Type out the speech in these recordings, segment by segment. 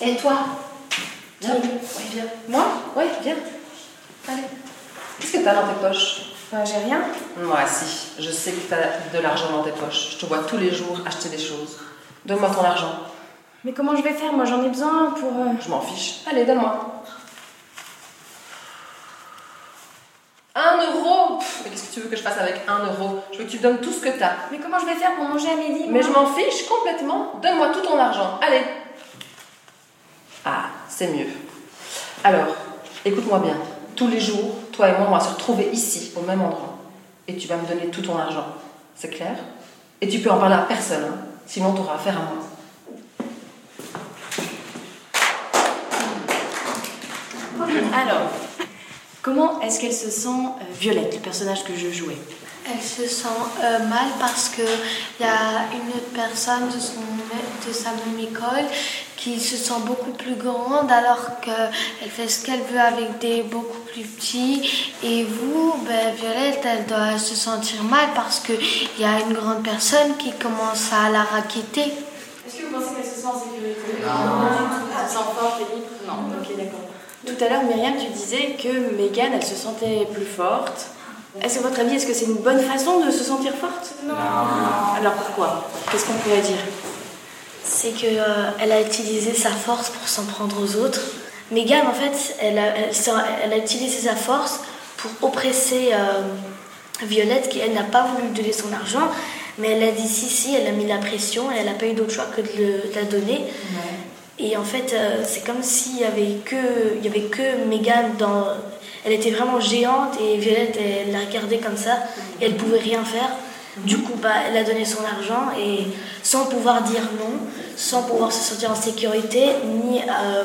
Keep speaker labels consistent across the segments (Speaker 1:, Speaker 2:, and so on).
Speaker 1: Et toi? Viens. Oui, viens. Moi? Oui, viens. Allez. Qu'est-ce que t'as dans tes poches?
Speaker 2: J'ai rien.
Speaker 1: Moi, si. Je sais que t'as de l'argent dans tes poches. Je te vois tous les jours acheter des choses. Donne-moi ton argent.
Speaker 2: Mais comment je vais faire? Moi, j'en ai besoin pour...
Speaker 1: Je m'en fiche. Allez, donne-moi. 1 euro. Mais qu'est-ce que tu veux que je fasse avec 1 euro? Je veux que tu donnes tout ce que t'as.
Speaker 2: Mais comment je vais faire pour manger à midi?
Speaker 1: Mais je m'en fiche complètement. Donne-moi tout ton argent. Allez. Ah, c'est mieux. Alors, écoute-moi bien. Tous les jours, toi et moi, on va se retrouver ici, au même endroit. Et tu vas me donner tout ton argent. C'est clair? Et tu peux en parler à personne, hein. Sinon tu auras affaire à moi.
Speaker 2: Alors, comment est-ce qu'elle se sent Violette, le personnage que je jouais?
Speaker 3: Elle se sent mal parce qu'il y a une autre personne de sa même école qui se sent beaucoup plus grande alors qu'elle fait ce qu'elle veut avec des beaucoup plus petits. Et vous, Violette, elle doit se sentir mal parce qu'il y a une grande personne qui commence à la raqueter.
Speaker 2: Est-ce que vous pensez qu'elle se sent en sécurité? Non. Elle se sent forte et libre? Non. Ok, d'accord. Tout à l'heure, Myriam, tu disais que Mégane, elle se sentait plus forte. Est-ce que, à votre avis, est-ce que c'est une bonne façon de se sentir forte?
Speaker 3: Non.
Speaker 2: Alors pourquoi? Qu'est-ce qu'on pourrait dire?
Speaker 3: C'est qu'elle a utilisé sa force pour s'en prendre aux autres. Mégane, en fait, elle a utilisé sa force pour oppresser Violette, qui, elle, n'a pas voulu lui donner son argent. Mais elle a dit si, elle a mis la pression et elle n'a pas eu d'autre choix que de la donner. Ouais. Et en fait, c'est comme s'il y avait que Mégane dans... Elle était vraiment géante et Violette, elle la regardait comme ça et elle pouvait rien faire. Du coup, elle a donné son argent et sans pouvoir dire non, sans pouvoir se sentir en sécurité, ni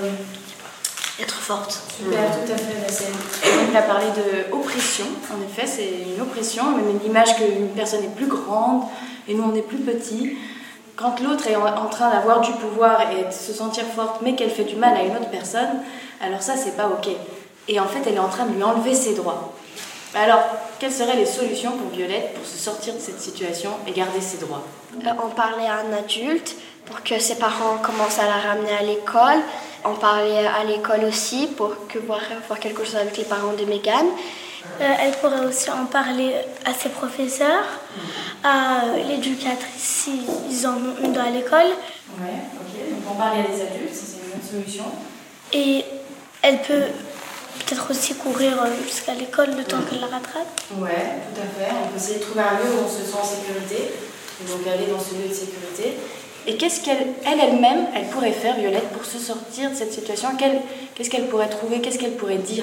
Speaker 3: être forte.
Speaker 2: Super, tout à fait. Elle a parlé d'oppression. En effet, c'est une oppression, même l'image qu'une personne est plus grande et nous, on est plus petits. Quand l'autre est en train d'avoir du pouvoir et de se sentir forte, mais qu'elle fait du mal à une autre personne, alors ça, c'est pas OK. Et en fait, elle est en train de lui enlever ses droits. Alors, quelles seraient les solutions pour Violette pour se sortir de cette situation et garder ses droits?
Speaker 3: En parler à un adulte pour que ses parents commencent à la ramener à l'école. En parler à l'école aussi pour voir quelque chose avec les parents de Mégane.
Speaker 4: Elle pourrait aussi en parler à ses professeurs, à l'éducatrice s'ils en ont une à l'école.
Speaker 2: Ouais, ok. Donc en parler à des adultes, ça c'est une bonne solution.
Speaker 4: Et elle peut peut-être aussi courir jusqu'à l'école le temps qu'elle la rattrape.
Speaker 2: Ouais, tout à fait. On peut essayer de trouver un lieu où on se sent en sécurité. Et donc aller dans ce lieu de sécurité. Et qu'est-ce qu'elle-même, elle pourrait faire, Violette, pour se sortir de cette situation? Qu'est-ce qu'elle pourrait trouver? Qu'est-ce qu'elle pourrait dire?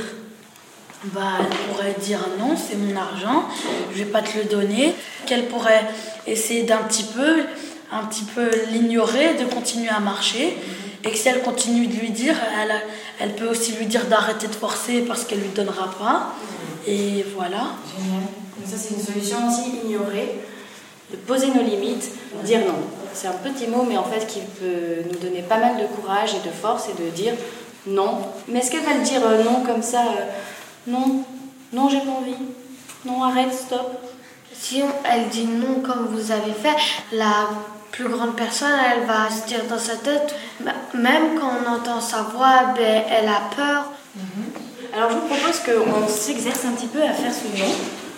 Speaker 5: Elle pourrait dire non, c'est mon argent, je vais pas te le donner. Qu'elle pourrait essayer d'un petit peu l'ignorer, de continuer à marcher. Et que si elle continue de lui dire, elle peut aussi lui dire d'arrêter de forcer parce qu'elle lui donnera pas. Et voilà.
Speaker 2: Génial. Donc ça c'est une solution aussi, ignorer, de poser nos limites, dire non. C'est un petit mot, mais en fait qui peut nous donner pas mal de courage et de force et de dire non. Mais est-ce qu'elle va le dire non comme ça? Non, j'ai pas envie. Non, arrête, stop.
Speaker 3: Si elle dit non comme vous avez fait, la plus grande personne, elle va se dire dans sa tête, même quand on entend sa voix, elle a peur.
Speaker 2: Alors je vous propose qu'on s'exerce un petit peu à faire ce non.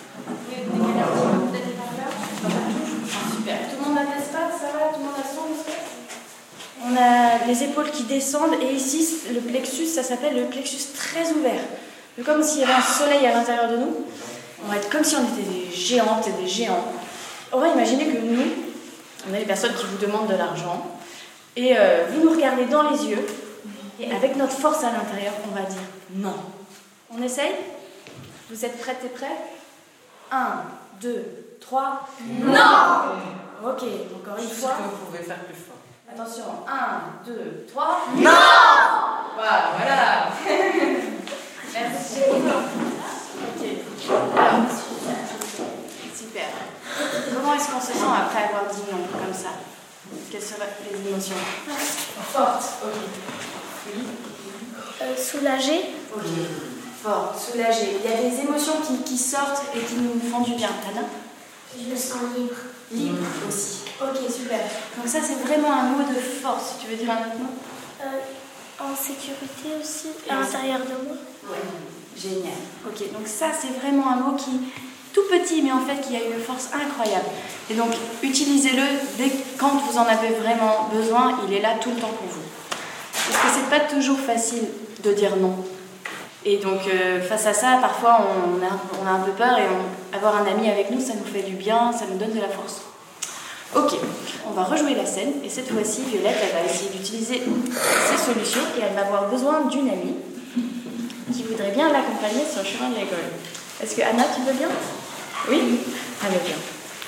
Speaker 2: Super. Tout le monde a de l'espace, ça va? Tout le monde a son espace? On a les épaules qui descendent et ici, le plexus, ça s'appelle le plexus très ouvert. Comme s'il y avait un soleil à l'intérieur de nous. On va être comme si on était des géantes et des géants. On va imaginer que nous, on a des personnes qui vous demandent de l'argent et vous nous regardez dans les yeux et avec notre force à l'intérieur, on va dire non. On essaye? Vous êtes prêtes et prêts? 1, 2, 3, non! Ok, encore une fois.
Speaker 1: Vous pouvez faire plus fort.
Speaker 2: Attention, 1, 2, 3,
Speaker 1: non! Voilà.
Speaker 2: Merci. Ok. Alors, super. Comment est-ce qu'on se sent après avoir dit non, comme ça? Quelles seraient les émotions? Fortes. Ok. Oui.
Speaker 4: Soulagée.
Speaker 2: Ok. Forte, soulagée. Il y a des émotions qui sortent et qui nous font du bien. Tana?
Speaker 4: Je me sens libre.
Speaker 2: Libre aussi. Ok, super. Donc ça, c'est vraiment un mot de force. Tu veux dire un autre mot?
Speaker 4: En sécurité aussi, à l'intérieur de moi.
Speaker 2: Ouais, génial. Ok, donc ça c'est vraiment un mot qui, tout petit, mais en fait qui a une force incroyable. Et donc utilisez-le quand vous en avez vraiment besoin, il est là tout le temps pour vous. Parce que c'est pas toujours facile de dire non. Et donc face à ça, parfois on a un peu peur et avoir un ami avec nous, ça nous fait du bien, ça nous donne de la force. Ok, on va rejouer la scène et cette fois-ci, Violette, elle va essayer d'utiliser ses solutions et elle va avoir besoin d'une amie qui voudrait bien l'accompagner sur le chemin de l'école. Est-ce que Anna, tu veux bien? Oui? Allez, viens.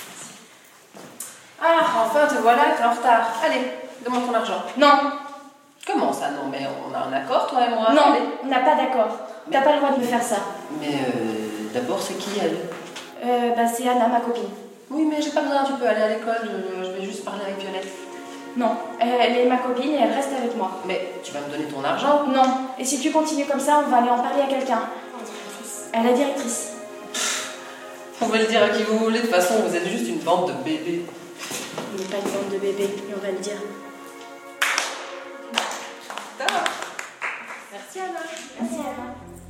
Speaker 1: Ah, enfin te voilà, t'es en retard. Allez, demande ton argent.
Speaker 2: Non,
Speaker 1: Comment ça? Non, mais on a un accord, toi et moi.
Speaker 2: non,
Speaker 1: Allez.
Speaker 2: on n'a pas d'accord. T'as pas le droit de me faire ça.
Speaker 1: Mais d'abord, c'est qui elle?
Speaker 2: C'est Anna, ma copine.
Speaker 1: Oui, mais j'ai pas besoin, tu peux aller à l'école, je vais juste parler avec Violette.
Speaker 2: Non, elle est ma copine et elle reste avec moi.
Speaker 1: Mais tu vas me donner ton argent?
Speaker 2: Non, et si tu continues comme ça, on va aller en parler à quelqu'un. À la directrice.
Speaker 1: Vous pouvez le dire à qui vous voulez, de toute façon, vous êtes juste une bande de bébés.
Speaker 2: On n'est pas une bande de bébés, et on va le dire.
Speaker 1: Merci Anna.
Speaker 2: Merci Anna.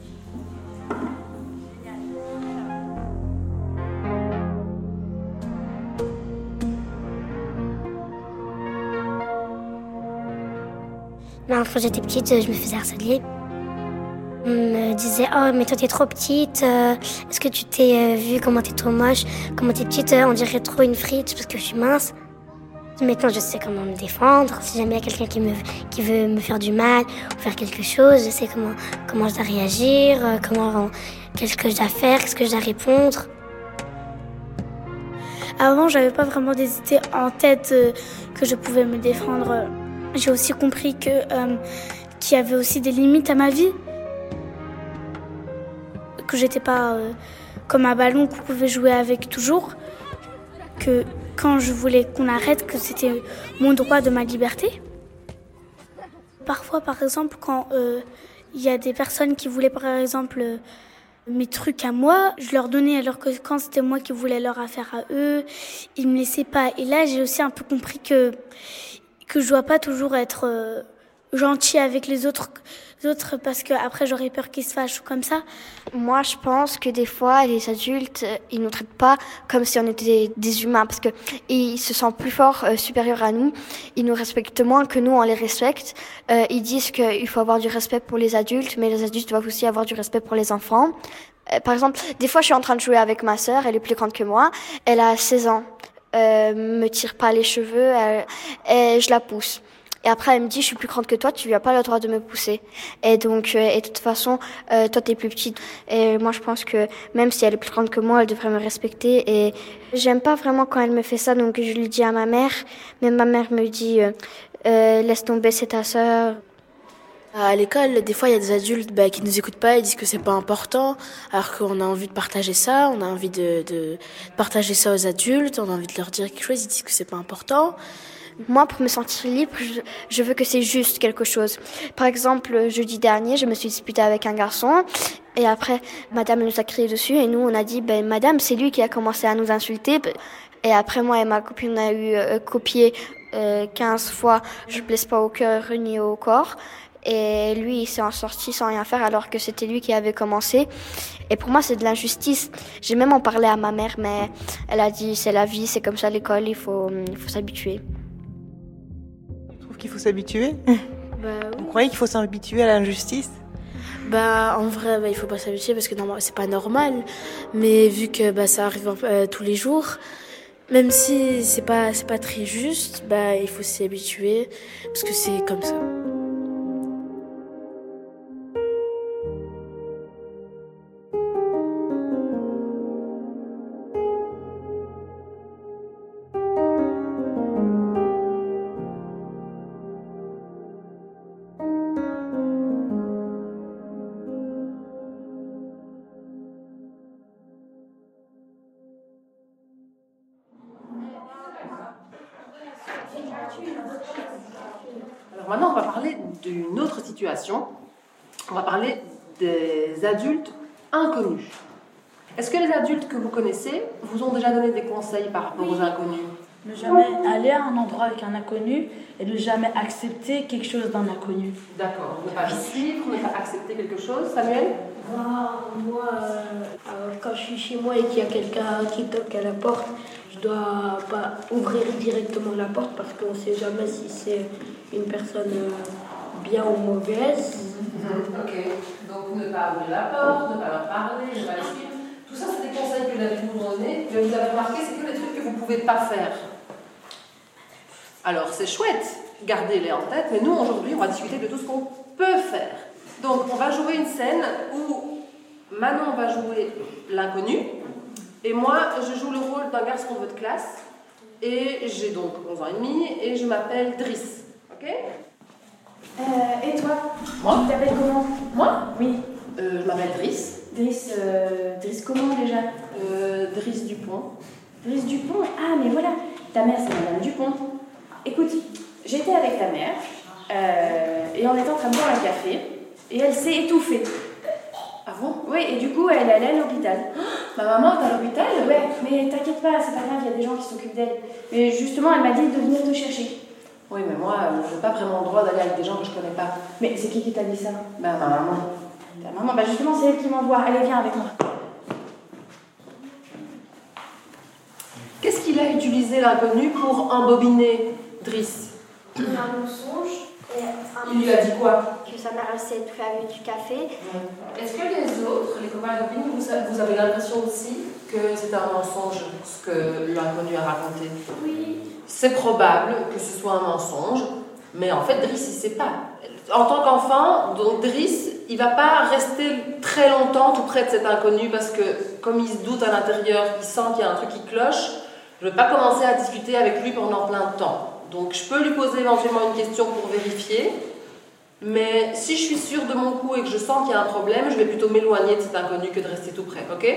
Speaker 4: Quand j'étais petite, je me faisais harceler. On me disait « Oh, mais toi, t'es trop petite. Est-ce que tu t'es vue comment t'es trop moche? Comment t'es petite, on dirait trop une frite parce que je suis mince. » Maintenant, je sais comment me défendre. Si jamais il y a quelqu'un qui veut me faire du mal ou faire quelque chose, je sais comment je dois réagir, qu'est-ce que je dois faire, qu'est-ce que je dois répondre. Avant, j'avais pas vraiment des idées en tête que je pouvais me défendre. J'ai aussi compris qu'il y avait aussi des limites à ma vie. Que j'étais pas comme un ballon qu'on pouvait jouer avec toujours. Que quand je voulais qu'on arrête, que c'était mon droit de ma liberté. Parfois, par exemple, quand il y a des personnes qui voulaient, par exemple, mes trucs à moi, je leur donnais, alors que quand c'était moi qui voulais leur affaire à eux, ils me laissaient pas. Et là, j'ai aussi un peu compris que je dois pas toujours être gentil avec les autres parce que après j'aurais peur qu'ils se fâchent ou comme ça. Moi, je pense que des fois les adultes, ils nous traitent pas comme si on était des humains parce que ils se sentent plus forts, supérieurs à nous. Ils nous respectent moins que nous on les respecte. Ils disent qu'il faut avoir du respect pour les adultes, mais les adultes doivent aussi avoir du respect pour les enfants. Par exemple, des fois je suis en train de jouer avec ma sœur, elle est plus grande que moi, elle a 16 ans. Me tire pas les cheveux, et je la pousse. Et après, elle me dit, je suis plus grande que toi, tu n'as pas le droit de me pousser. Et donc, et de toute façon, toi, t'es plus petite. Et moi, je pense que même si elle est plus grande que moi, elle devrait me respecter. Et j'aime pas vraiment quand elle me fait ça, donc je le dis à ma mère. Mais ma mère me dit, laisse tomber, c'est ta sœur.
Speaker 5: À l'école, des fois, il y a des adultes qui nous écoutent pas, ils disent que c'est pas important, alors qu'on a envie de partager ça, on a envie de partager ça aux adultes, on a envie de leur dire quelque chose, ils disent que c'est pas important.
Speaker 4: Moi, pour me sentir libre, je veux que c'est juste quelque chose. Par exemple, jeudi dernier, je me suis disputée avec un garçon et après, madame nous a crié dessus et nous, on a dit, madame, c'est lui qui a commencé à nous insulter. Et après, moi et ma copine, on a eu copié 15 fois, je blesse pas au cœur ni au corps. Et lui, il s'est en sorti sans rien faire alors que c'était lui qui avait commencé. Et pour moi, c'est de l'injustice. J'ai même en parlé à ma mère, mais elle a dit, c'est la vie, c'est comme ça l'école, il faut s'habituer.
Speaker 6: Tu trouves qu'il faut s'habituer?
Speaker 3: Oui.
Speaker 6: Vous croyez qu'il faut s'habituer à l'injustice?
Speaker 5: En vrai, il faut pas s'habituer parce que c'est pas normal. Mais vu que ça arrive tous les jours, même si c'est pas très juste, il faut s'y habituer parce que c'est comme ça.
Speaker 1: Alors maintenant, on va parler d'une autre situation. On va parler des adultes inconnus. Est-ce que les adultes que vous connaissez vous ont déjà donné des conseils par rapport aux inconnus?
Speaker 5: Ne jamais aller à un endroit avec un inconnu et ne jamais accepter quelque chose d'un inconnu.
Speaker 1: D'accord, ne pas suivre, ne pas accepter quelque chose. Samuel?
Speaker 7: Moi, quand je suis chez moi et qu'il y a quelqu'un qui toque à la porte, je dois pas ouvrir directement la porte parce qu'on ne sait jamais si c'est une personne bien ou mauvaise.
Speaker 1: Ok, donc ne pas ouvrir la porte, ne pas leur parler, ne pas les suivre. Tout ça, c'est des conseils que David nous a donnés. Mais vous avez remarqué, c'est que les trucs que vous ne pouvez pas faire. Alors, c'est chouette, gardez-les en tête, mais nous, aujourd'hui, on va discuter de tout ce qu'on peut faire. Donc, on va jouer une scène où Manon va jouer l'inconnu, et moi, je joue le rôle d'un garçon de votre classe, et j'ai donc 11 ans et demi, et je m'appelle Driss. Ok?
Speaker 2: Et toi?
Speaker 1: Moi?
Speaker 2: Tu t'appelles comment?
Speaker 1: Moi?
Speaker 2: Oui.
Speaker 1: Je m'appelle Driss.
Speaker 2: Driss comment déjà?
Speaker 1: Driss Dupont.
Speaker 2: Driss Dupont? Ah, mais voilà, ta mère c'est Madame Dupont. Écoute, j'étais avec ta mère et on était en train de boire un café et elle s'est étouffée.
Speaker 1: Ah bon?
Speaker 2: Oui, et du coup elle est allée à l'hôpital.
Speaker 1: Ma maman est à l'hôpital?
Speaker 2: Ouais, mais t'inquiète pas, c'est pas grave, il y a des gens qui s'occupent d'elle. Mais justement, elle m'a dit de venir te chercher.
Speaker 1: Oui, mais moi, je n'ai pas vraiment le droit d'aller avec des gens que je connais pas.
Speaker 2: Mais c'est qui t'a dit ça?
Speaker 1: Ben, ma maman.
Speaker 2: Ta maman, bah justement, c'est elle qui m'envoie. Allez, viens avec moi.
Speaker 1: Qu'est-ce qu'il a utilisé l'inconnu pour embobiner Driss?
Speaker 4: Un mensonge.
Speaker 1: Il lui a dit quoi?
Speaker 4: Que sa mère s'est étouffée avec du café.
Speaker 1: Est-ce que les autres, les copains et copines, vous avez l'impression aussi que c'est un mensonge, ce que l'inconnu a raconté?
Speaker 4: Oui.
Speaker 1: C'est probable que ce soit un mensonge, mais en fait, Driss, il ne sait pas. En tant qu'enfant, donc Driss, il ne va pas rester très longtemps tout près de cet inconnu parce que, comme il se doute à l'intérieur, il sent qu'il y a un truc qui cloche. Je ne vais pas commencer à discuter avec lui pendant plein de temps. Donc, je peux lui poser éventuellement une question pour vérifier, mais si je suis sûre de mon coup et que je sens qu'il y a un problème, je vais plutôt m'éloigner de cet inconnu que de rester tout près, ok?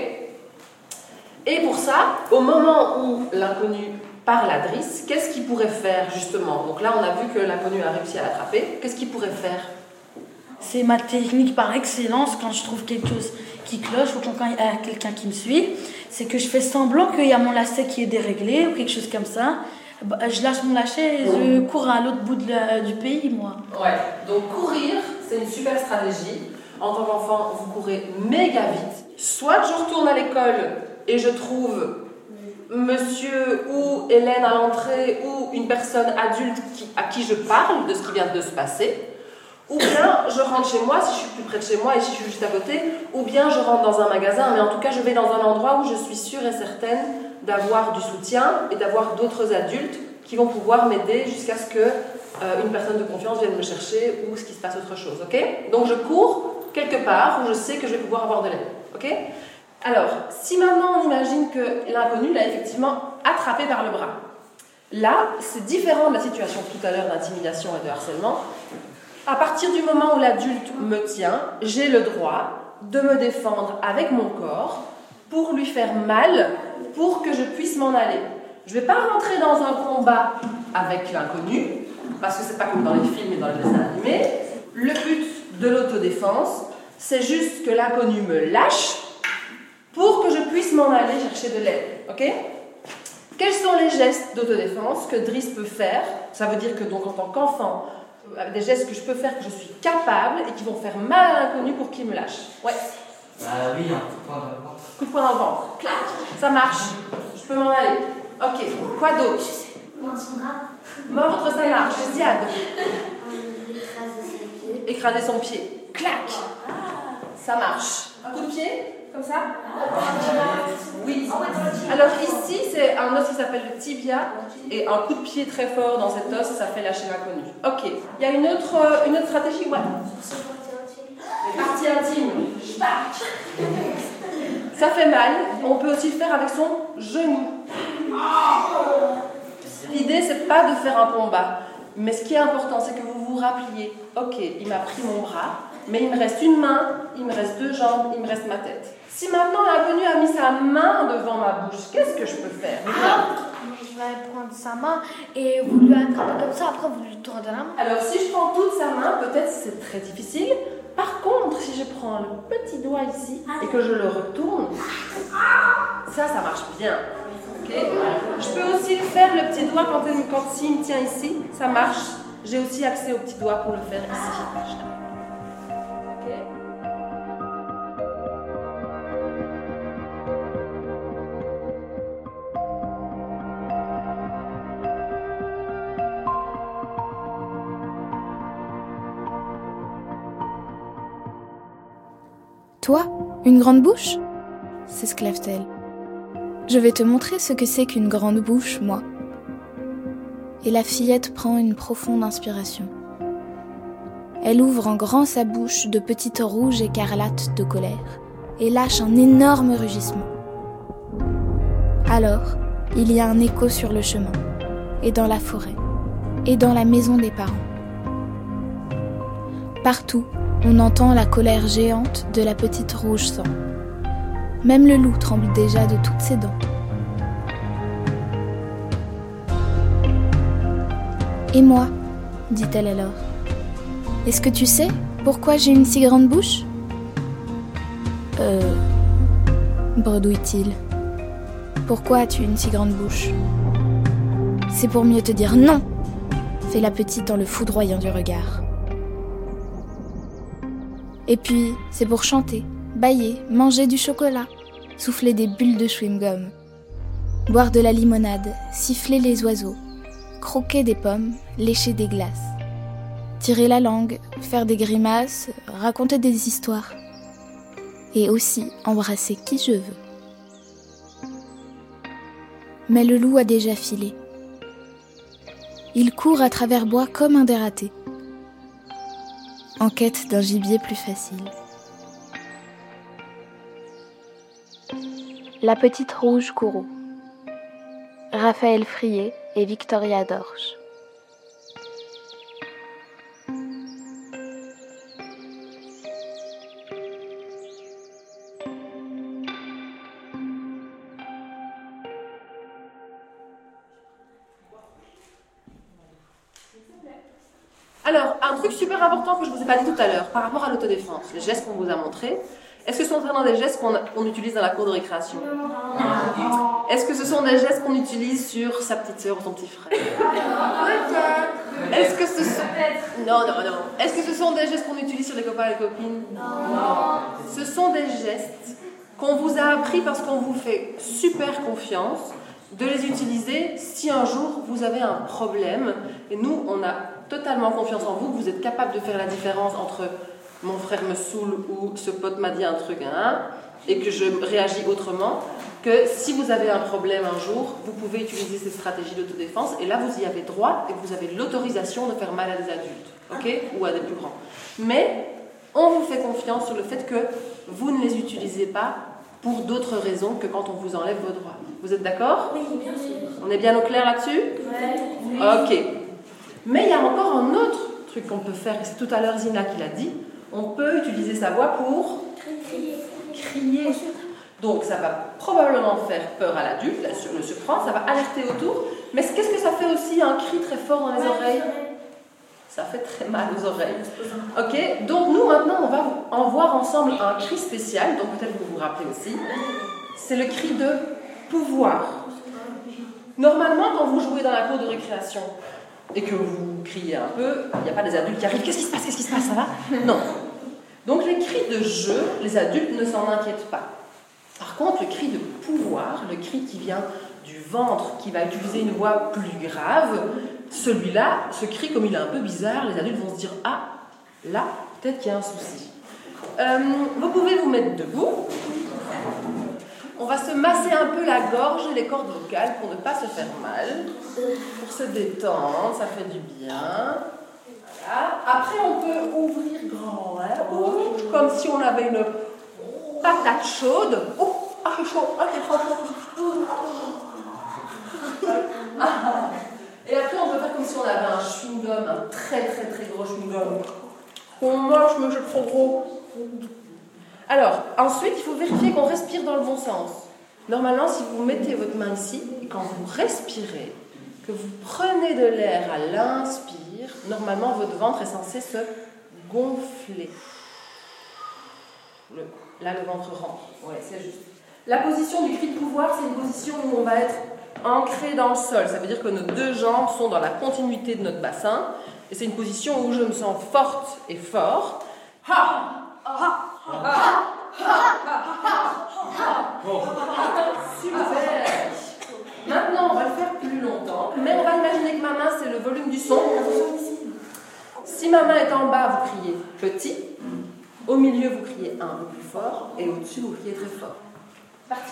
Speaker 1: Et pour ça, au moment où l'inconnu parle à Driss, qu'est-ce qu'il pourrait faire justement? Donc là, on a vu que l'inconnu a réussi à l'attraper. Qu'est-ce qu'il pourrait faire?
Speaker 5: C'est ma technique par excellence quand je trouve quelque chose qui cloche ou quand il y a quelqu'un qui me suit. C'est que je fais semblant qu'il y a mon lacet qui est déréglé ou quelque chose comme ça. Je lâche mon lacet et je cours à l'autre bout du pays, moi.
Speaker 1: Ouais, donc courir, c'est une super stratégie. En tant qu'enfant, vous courez méga vite. Soit je retourne à l'école et je trouve monsieur ou Hélène à l'entrée ou une personne adulte à qui je parle de ce qui vient de se passer, ou bien je rentre chez moi si je suis plus près de chez moi et si je suis juste à côté, ou bien je rentre dans un magasin, mais en tout cas je vais dans un endroit où je suis sûre et certaine d'avoir du soutien et d'avoir d'autres adultes qui vont pouvoir m'aider jusqu'à ce que une personne de confiance vienne me chercher ou ce qu'il se passe autre chose, ok? Donc je cours quelque part où je sais que je vais pouvoir avoir de l'aide, ok? Alors, si maintenant on imagine que l'inconnu l'a effectivement attrapé par le bras, là, c'est différent de la situation tout à l'heure d'intimidation et de harcèlement. À partir du moment où l'adulte me tient, j'ai le droit de me défendre avec mon corps pour lui faire mal, pour que je puisse m'en aller. Je ne vais pas rentrer dans un combat avec l'inconnu, parce que c'est pas comme dans les films et dans les dessins animés. Le but de l'autodéfense, c'est juste que l'inconnu me lâche pour que je puisse m'en aller chercher de l'aide, ok? Quels sont les gestes d'autodéfense que Driss peut faire? Ça veut dire que donc en tant qu'enfant, des gestes que je peux faire, que je suis capable et qui vont faire mal à l'inconnu pour qu'il me lâche. Ouais.
Speaker 8: Oui, un coup de poing dans le ventre.
Speaker 1: Coup de poing dans le ventre. Clac. Ça marche. Je peux m'en aller. Ok. Quoi d'autre? Mordre, ça marche. Ziad. Écraser son pied. Clac. Ça marche. Un coup de pied? Comme ça? Oui. Alors ici, c'est un os qui s'appelle le tibia, et un coup de pied très fort dans cet os, ça fait lâcher l'inconnu. Ok. Il y a une autre stratégie? Ouais. Les parties intimes. Ça fait mal. On peut aussi le faire avec son genou. L'idée, c'est pas de faire un combat. Mais ce qui est important, c'est que vous vous rappeliez, ok, il m'a pris mon bras, mais il me reste une main, il me reste deux jambes, il me reste ma tête. Si maintenant l'inconnu a mis sa main devant ma bouche, qu'est-ce que je peux faire?
Speaker 3: Je vais prendre sa main et vous lui attrapez comme ça, après vous lui tournez la main.
Speaker 1: Alors si je prends toute sa main, peut-être c'est très difficile. Par contre, si je prends le petit doigt ici et que je le retourne, ça marche bien. Ok. Je peux aussi faire le petit doigt quand s'il me tient ici, ça marche. J'ai aussi accès au petit doigt pour le faire ici. Ok.
Speaker 9: Toi, une grande bouche ? S'esclave-t-elle. Je vais te montrer ce que c'est qu'une grande bouche, moi. Et la fillette prend une profonde inspiration. Elle ouvre en grand sa bouche de petites rouges écarlates de colère et lâche un énorme rugissement. Alors, il y a un écho sur le chemin, et dans la forêt, et dans la maison des parents. Partout, on entend la colère géante de la petite rouge sang. Même le loup tremble déjà de toutes ses dents. Et moi, dit-elle alors, est-ce que tu sais pourquoi j'ai une si grande bouche ? Bredouille-t-il. Pourquoi as-tu une si grande bouche ? C'est pour mieux te dire non, fait la petite en le foudroyant du regard. Et puis, c'est pour chanter, bâiller, manger du chocolat, souffler des bulles de chewing-gum, boire de la limonade, siffler les oiseaux, croquer des pommes, lécher des glaces, tirer la langue, faire des grimaces, raconter des histoires, et aussi embrasser qui je veux. Mais le loup a déjà filé. Il court à travers bois comme un dératé, en quête d'un gibier plus facile. La petite rouge Kourou, Raphaël Frié et Victoria Dorsch.
Speaker 1: Alors, un truc super important que je ne vous ai pas dit tout à l'heure, par rapport à l'autodéfense, les gestes qu'on vous a montrés, est-ce que ce sont vraiment des gestes qu'on utilise dans la cour de récréation ? Est-ce que ce sont des gestes qu'on utilise sur sa petite sœur ou son petit frère ? Est-ce que ce sont... Non. Est-ce que ce sont des gestes qu'on utilise sur les copains et les copines ? Non. Ce sont des gestes qu'on vous a appris parce qu'on vous fait super confiance de les utiliser si un jour vous avez un problème. Et nous, on a totalement confiance en vous, que vous êtes capable de faire la différence entre mon frère me saoule ou ce pote m'a dit un truc, et que je réagis autrement, que si vous avez un problème un jour, vous pouvez utiliser ces stratégies d'autodéfense, et là vous y avez droit, et vous avez l'autorisation de faire mal à des adultes, ok, ou à des plus grands. Mais on vous fait confiance sur le fait que vous ne les utilisez pas pour d'autres raisons que quand on vous enlève vos droits. Vous êtes d'accord ?
Speaker 2: Oui, bien sûr.
Speaker 1: On est bien au clair là-dessus ?
Speaker 2: Oui.
Speaker 1: Ok. Mais il y a encore un autre truc qu'on peut faire, et c'est tout à l'heure Zina qui l'a dit, on peut utiliser sa voix pour crier. Donc ça va probablement faire peur à l'adulte, le surprendre, ça va alerter autour, mais qu'est-ce que ça fait aussi un cri très fort dans les oreilles ? Ça fait très mal aux oreilles. Ok, donc nous maintenant on va en voir ensemble un cri spécial, donc peut-être que vous vous rappelez aussi, c'est le cri de pouvoir. Normalement quand vous jouez dans la cour de récréation, et que vous criez un peu, il n'y a pas des adultes qui arrivent, qu'est-ce qui se passe, ça va ? Non. Donc les cris de jeu, les adultes ne s'en inquiètent pas. Par contre, le cri de pouvoir, le cri qui vient du ventre, qui va utiliser une voix plus grave, celui-là, ce cri, comme il est un peu bizarre, les adultes vont se dire « Ah, là, peut-être qu'il y a un souci. » Vous pouvez vous mettre debout. On va se masser un peu la gorge et les cordes vocales pour ne pas se faire mal, pour se détendre, ça fait du bien. Voilà. Après, on peut ouvrir grand, comme si on avait une patate chaude. Oh, c'est chaud, c'est trop chaud. Et après, on peut faire comme si on avait un chewing-gum, un très très très gros chewing-gum. On mange, mais c'est trop gros. Alors, ensuite, il faut vérifier qu'on respire dans le bon sens. Normalement, si vous mettez votre main ici, et quand vous respirez, que vous prenez de l'air à l'inspire, normalement, votre ventre est censé se gonfler. Là, le ventre rentre. Ouais, c'est juste. La position du cri de pouvoir, c'est une position où on va être ancrée dans le sol. Ça veut dire que nos deux jambes sont dans la continuité de notre bassin. Et c'est une position où je me sens forte et fort. Super. Maintenant, on va le faire plus longtemps, mais on va imaginer que ma main, c'est le volume du son. Si ma main est en bas, vous criez petit. Au milieu, vous criez un peu plus fort. Et au-dessus, vous criez très fort. Parti.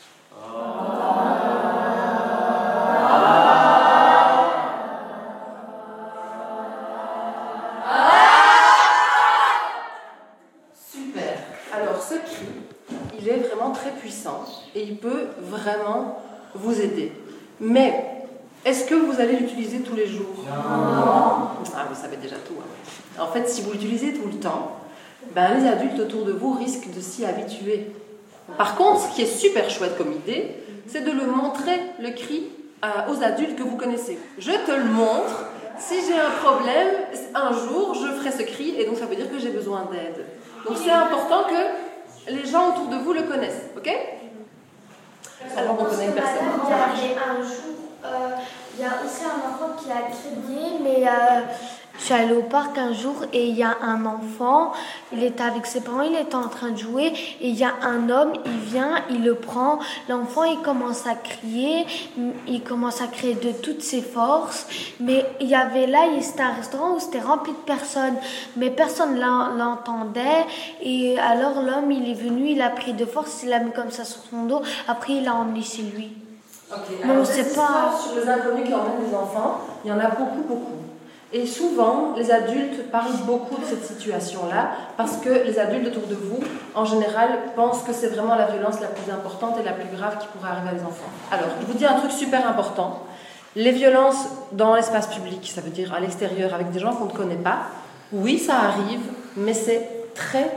Speaker 1: Super. Alors, ce cri, il est vraiment très puissant et il peut vraiment vous aider. Mais, est-ce que vous allez l'utiliser tous les jours? Non. Ah, vous savez déjà tout. Hein. En fait, si vous l'utilisez tout le temps, les adultes autour de vous risquent de s'y habituer. Par contre, ce qui est super chouette comme idée, c'est de le montrer, le cri, aux adultes que vous connaissez. Je te le montre. Si j'ai un problème, un jour, je ferai ce cri et donc ça veut dire que j'ai besoin d'aide. Donc c'est important que les gens autour de vous le connaissent, ok? Alors on connaît une personne.
Speaker 3: Il y avait un jour, il y a aussi un enfant qui a crié, mais je suis allée au parc un jour et il y a un enfant, il était avec ses parents, il était en train de jouer et il y a un homme, il vient, il le prend, l'enfant il commence à crier, il commence à crier de toutes ses forces, mais il y avait là, c'était un restaurant où c'était rempli de personnes, mais personne l'entendait et alors l'homme il est venu, il a pris de force, il l'a mis comme ça sur son dos, après il l'a emmené chez lui.
Speaker 1: Okay.
Speaker 3: Mais on ne sait pas.
Speaker 1: Sur les inconnus qui emmènent des enfants, il y en a beaucoup. Et souvent, les adultes parlent beaucoup de cette situation-là parce que les adultes autour de vous, en général, pensent que c'est vraiment la violence la plus importante et la plus grave qui pourrait arriver à les enfants. Alors, je vous dis un truc super important. Les violences dans l'espace public, ça veut dire à l'extérieur, avec des gens qu'on ne connaît pas, oui, ça arrive, mais c'est très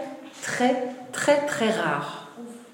Speaker 1: rare. D'accord ?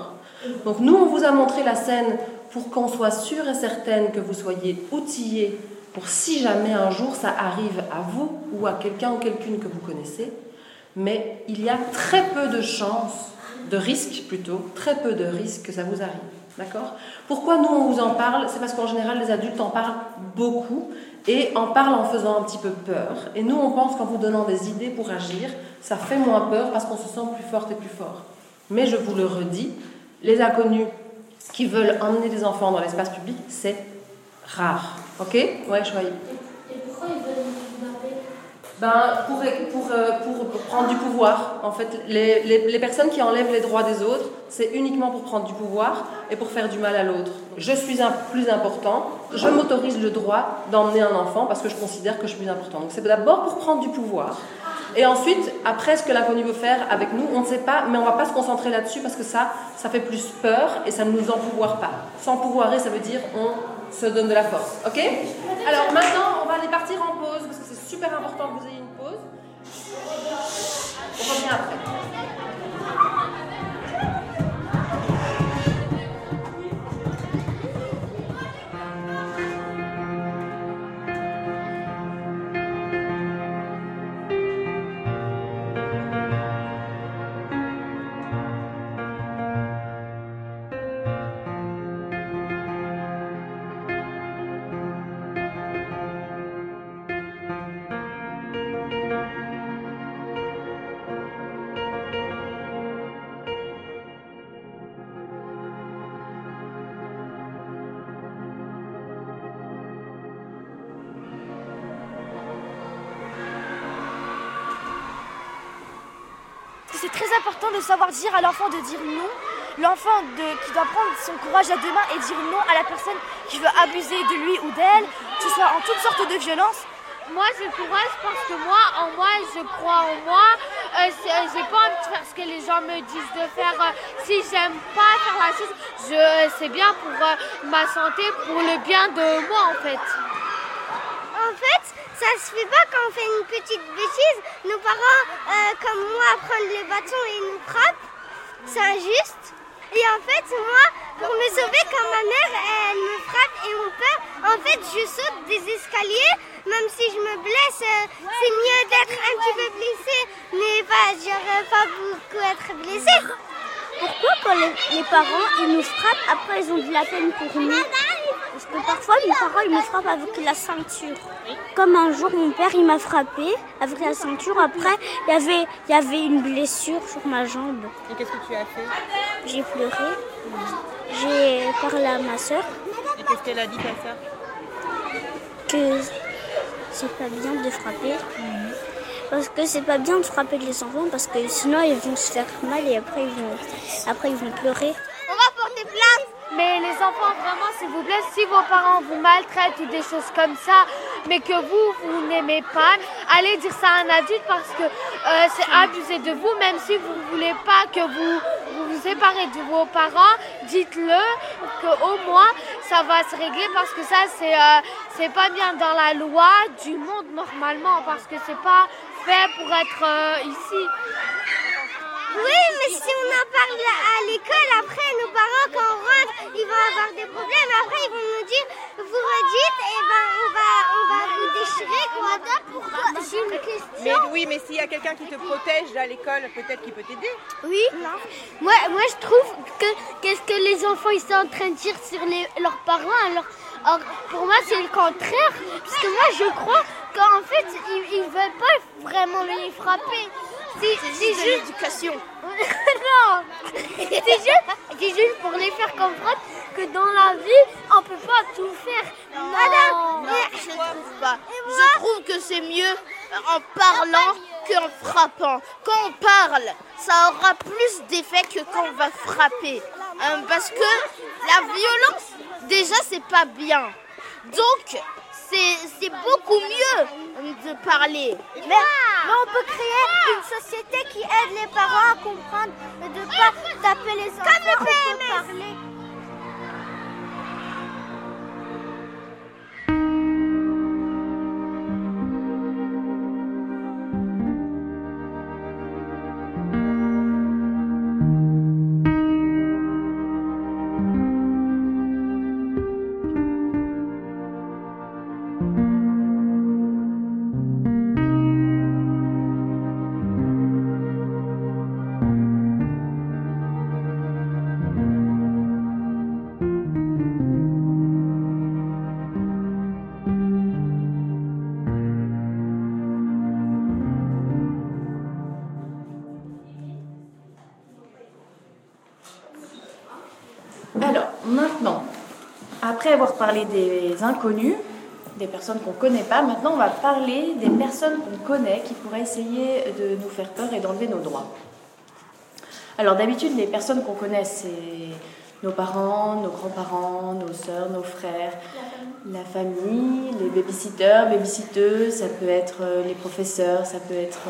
Speaker 1: Donc nous, on vous a montré la scène pour qu'on soit sûr et certaine que vous soyez outillés pour si jamais un jour ça arrive à vous ou à quelqu'un ou quelqu'une que vous connaissez. Mais il y a très peu de chances, de risques plutôt, très peu de risques que ça vous arrive. D'accord ? Pourquoi nous on vous en parle ? C'est parce qu'en général les adultes en parlent beaucoup et en parlent en faisant un petit peu peur. Et nous on pense qu'en vous donnant des idées pour agir, ça fait moins peur parce qu'on se sent plus forte et plus fort. Mais je vous le redis, les inconnus qui veulent emmener des enfants dans l'espace public, c'est rare. Ok ? Ouais, Chouaï.
Speaker 3: Et pourquoi ils veulent nous kidnapper ?
Speaker 1: Pour prendre du pouvoir. En fait, les personnes qui enlèvent les droits des autres, c'est uniquement pour prendre du pouvoir et pour faire du mal à l'autre. Je suis plus important, je m'autorise le droit d'emmener un enfant parce que je considère que je suis plus important. Donc c'est d'abord pour prendre du pouvoir. Et ensuite, après, ce que l'inconnu veut faire avec nous, on ne sait pas, mais on ne va pas se concentrer là-dessus parce que ça fait plus peur et ça ne nous empouvoire pas. S'empouvoirer, ça veut dire on se donne de la force. Ok ? Alors maintenant, on va aller partir en pause parce que c'est super important que vous ayez une pause. On revient après.
Speaker 10: C'est très important de savoir dire à l'enfant de dire non. L'enfant qui doit prendre son courage à deux mains et dire non à la personne qui veut abuser de lui ou d'elle, que ce soit en toutes sortes de violences.
Speaker 11: Moi j'ai le courage parce que moi je crois en moi. J'ai pas envie de faire ce que les gens me disent de faire. Si j'aime pas faire la chose, c'est bien pour ma santé, pour le bien de moi en fait.
Speaker 12: En fait, ça se fait pas quand on fait une petite bêtise. Nos parents, comme moi, prennent le bâton et nous frappent. C'est injuste. Et en fait, moi, pour me sauver, quand ma mère, elle me frappe et mon père, en fait, je saute des escaliers. Même si je me blesse, c'est mieux d'être un petit peu blessé, mais pas beaucoup être blessé.
Speaker 4: Pourquoi quand les parents, ils nous frappent, après ils ont de la peine pour nous? Parfois, mes parents ils me frappent avec la ceinture. Comme un jour, mon père il m'a frappé avec la ceinture. Après, il y avait une blessure sur ma jambe.
Speaker 6: Et qu'est-ce que tu as fait?
Speaker 4: J'ai pleuré. J'ai parlé à ma soeur.
Speaker 6: Et qu'est-ce qu'elle a dit, ta soeur?
Speaker 4: Que c'est pas bien de frapper. Parce que c'est pas bien de frapper les enfants parce que sinon ils vont se faire mal et après ils vont pleurer.
Speaker 12: On va porter plainte.
Speaker 11: Mais les enfants, vraiment, s'il vous plaît, si vos parents vous maltraitent ou des choses comme ça, mais que vous n'aimez pas, allez dire ça à un adulte parce que c'est abusé de vous, même si vous ne voulez pas que vous séparez de vos parents, dites-le qu'au moins ça va se régler parce que ça c'est pas bien dans la loi du monde normalement parce que c'est pas fait pour être ici.
Speaker 12: Oui, mais si on en parle à l'école, après nos parents quand on rentre, ils vont avoir des problèmes. Après ils vont nous dire, vous redites, et ben on va vous déchirer quoi. Pourquoi? J'ai une question.
Speaker 6: Mais oui, mais s'il y a quelqu'un qui te protège à l'école, peut-être qu'il peut t'aider.
Speaker 12: Oui. Non. Moi je trouve que qu'est-ce que les enfants ils sont en train de dire sur leurs parents. Alors pour moi c'est le contraire, parce que moi je crois qu'en fait ils veulent pas vraiment les frapper. C'est juste l'éducation. Non, c'est juste pour les faire comprendre que dans la vie, on peut pas tout faire.
Speaker 13: Non, je trouve pas. Je trouve que c'est mieux en parlant qu'en frappant. Quand on parle, ça aura plus d'effet que quand on va frapper. Parce que la violence, déjà, c'est pas bien. Donc, c'est beaucoup mieux de parler.
Speaker 12: Mais on peut créer une société qui aide les parents à comprendre et de ne pas taper les enfants. Comme le PMS.
Speaker 2: Alors, maintenant, après avoir parlé des inconnus, des personnes qu'on ne connaît pas, maintenant on va parler des personnes qu'on connaît qui pourraient essayer de nous faire peur et d'enlever nos droits. Alors d'habitude, les personnes qu'on connaît, c'est nos parents, nos grands-parents, nos sœurs, nos frères, la famille, les babysitters, babysitteuses, ça peut être les professeurs, ça peut être...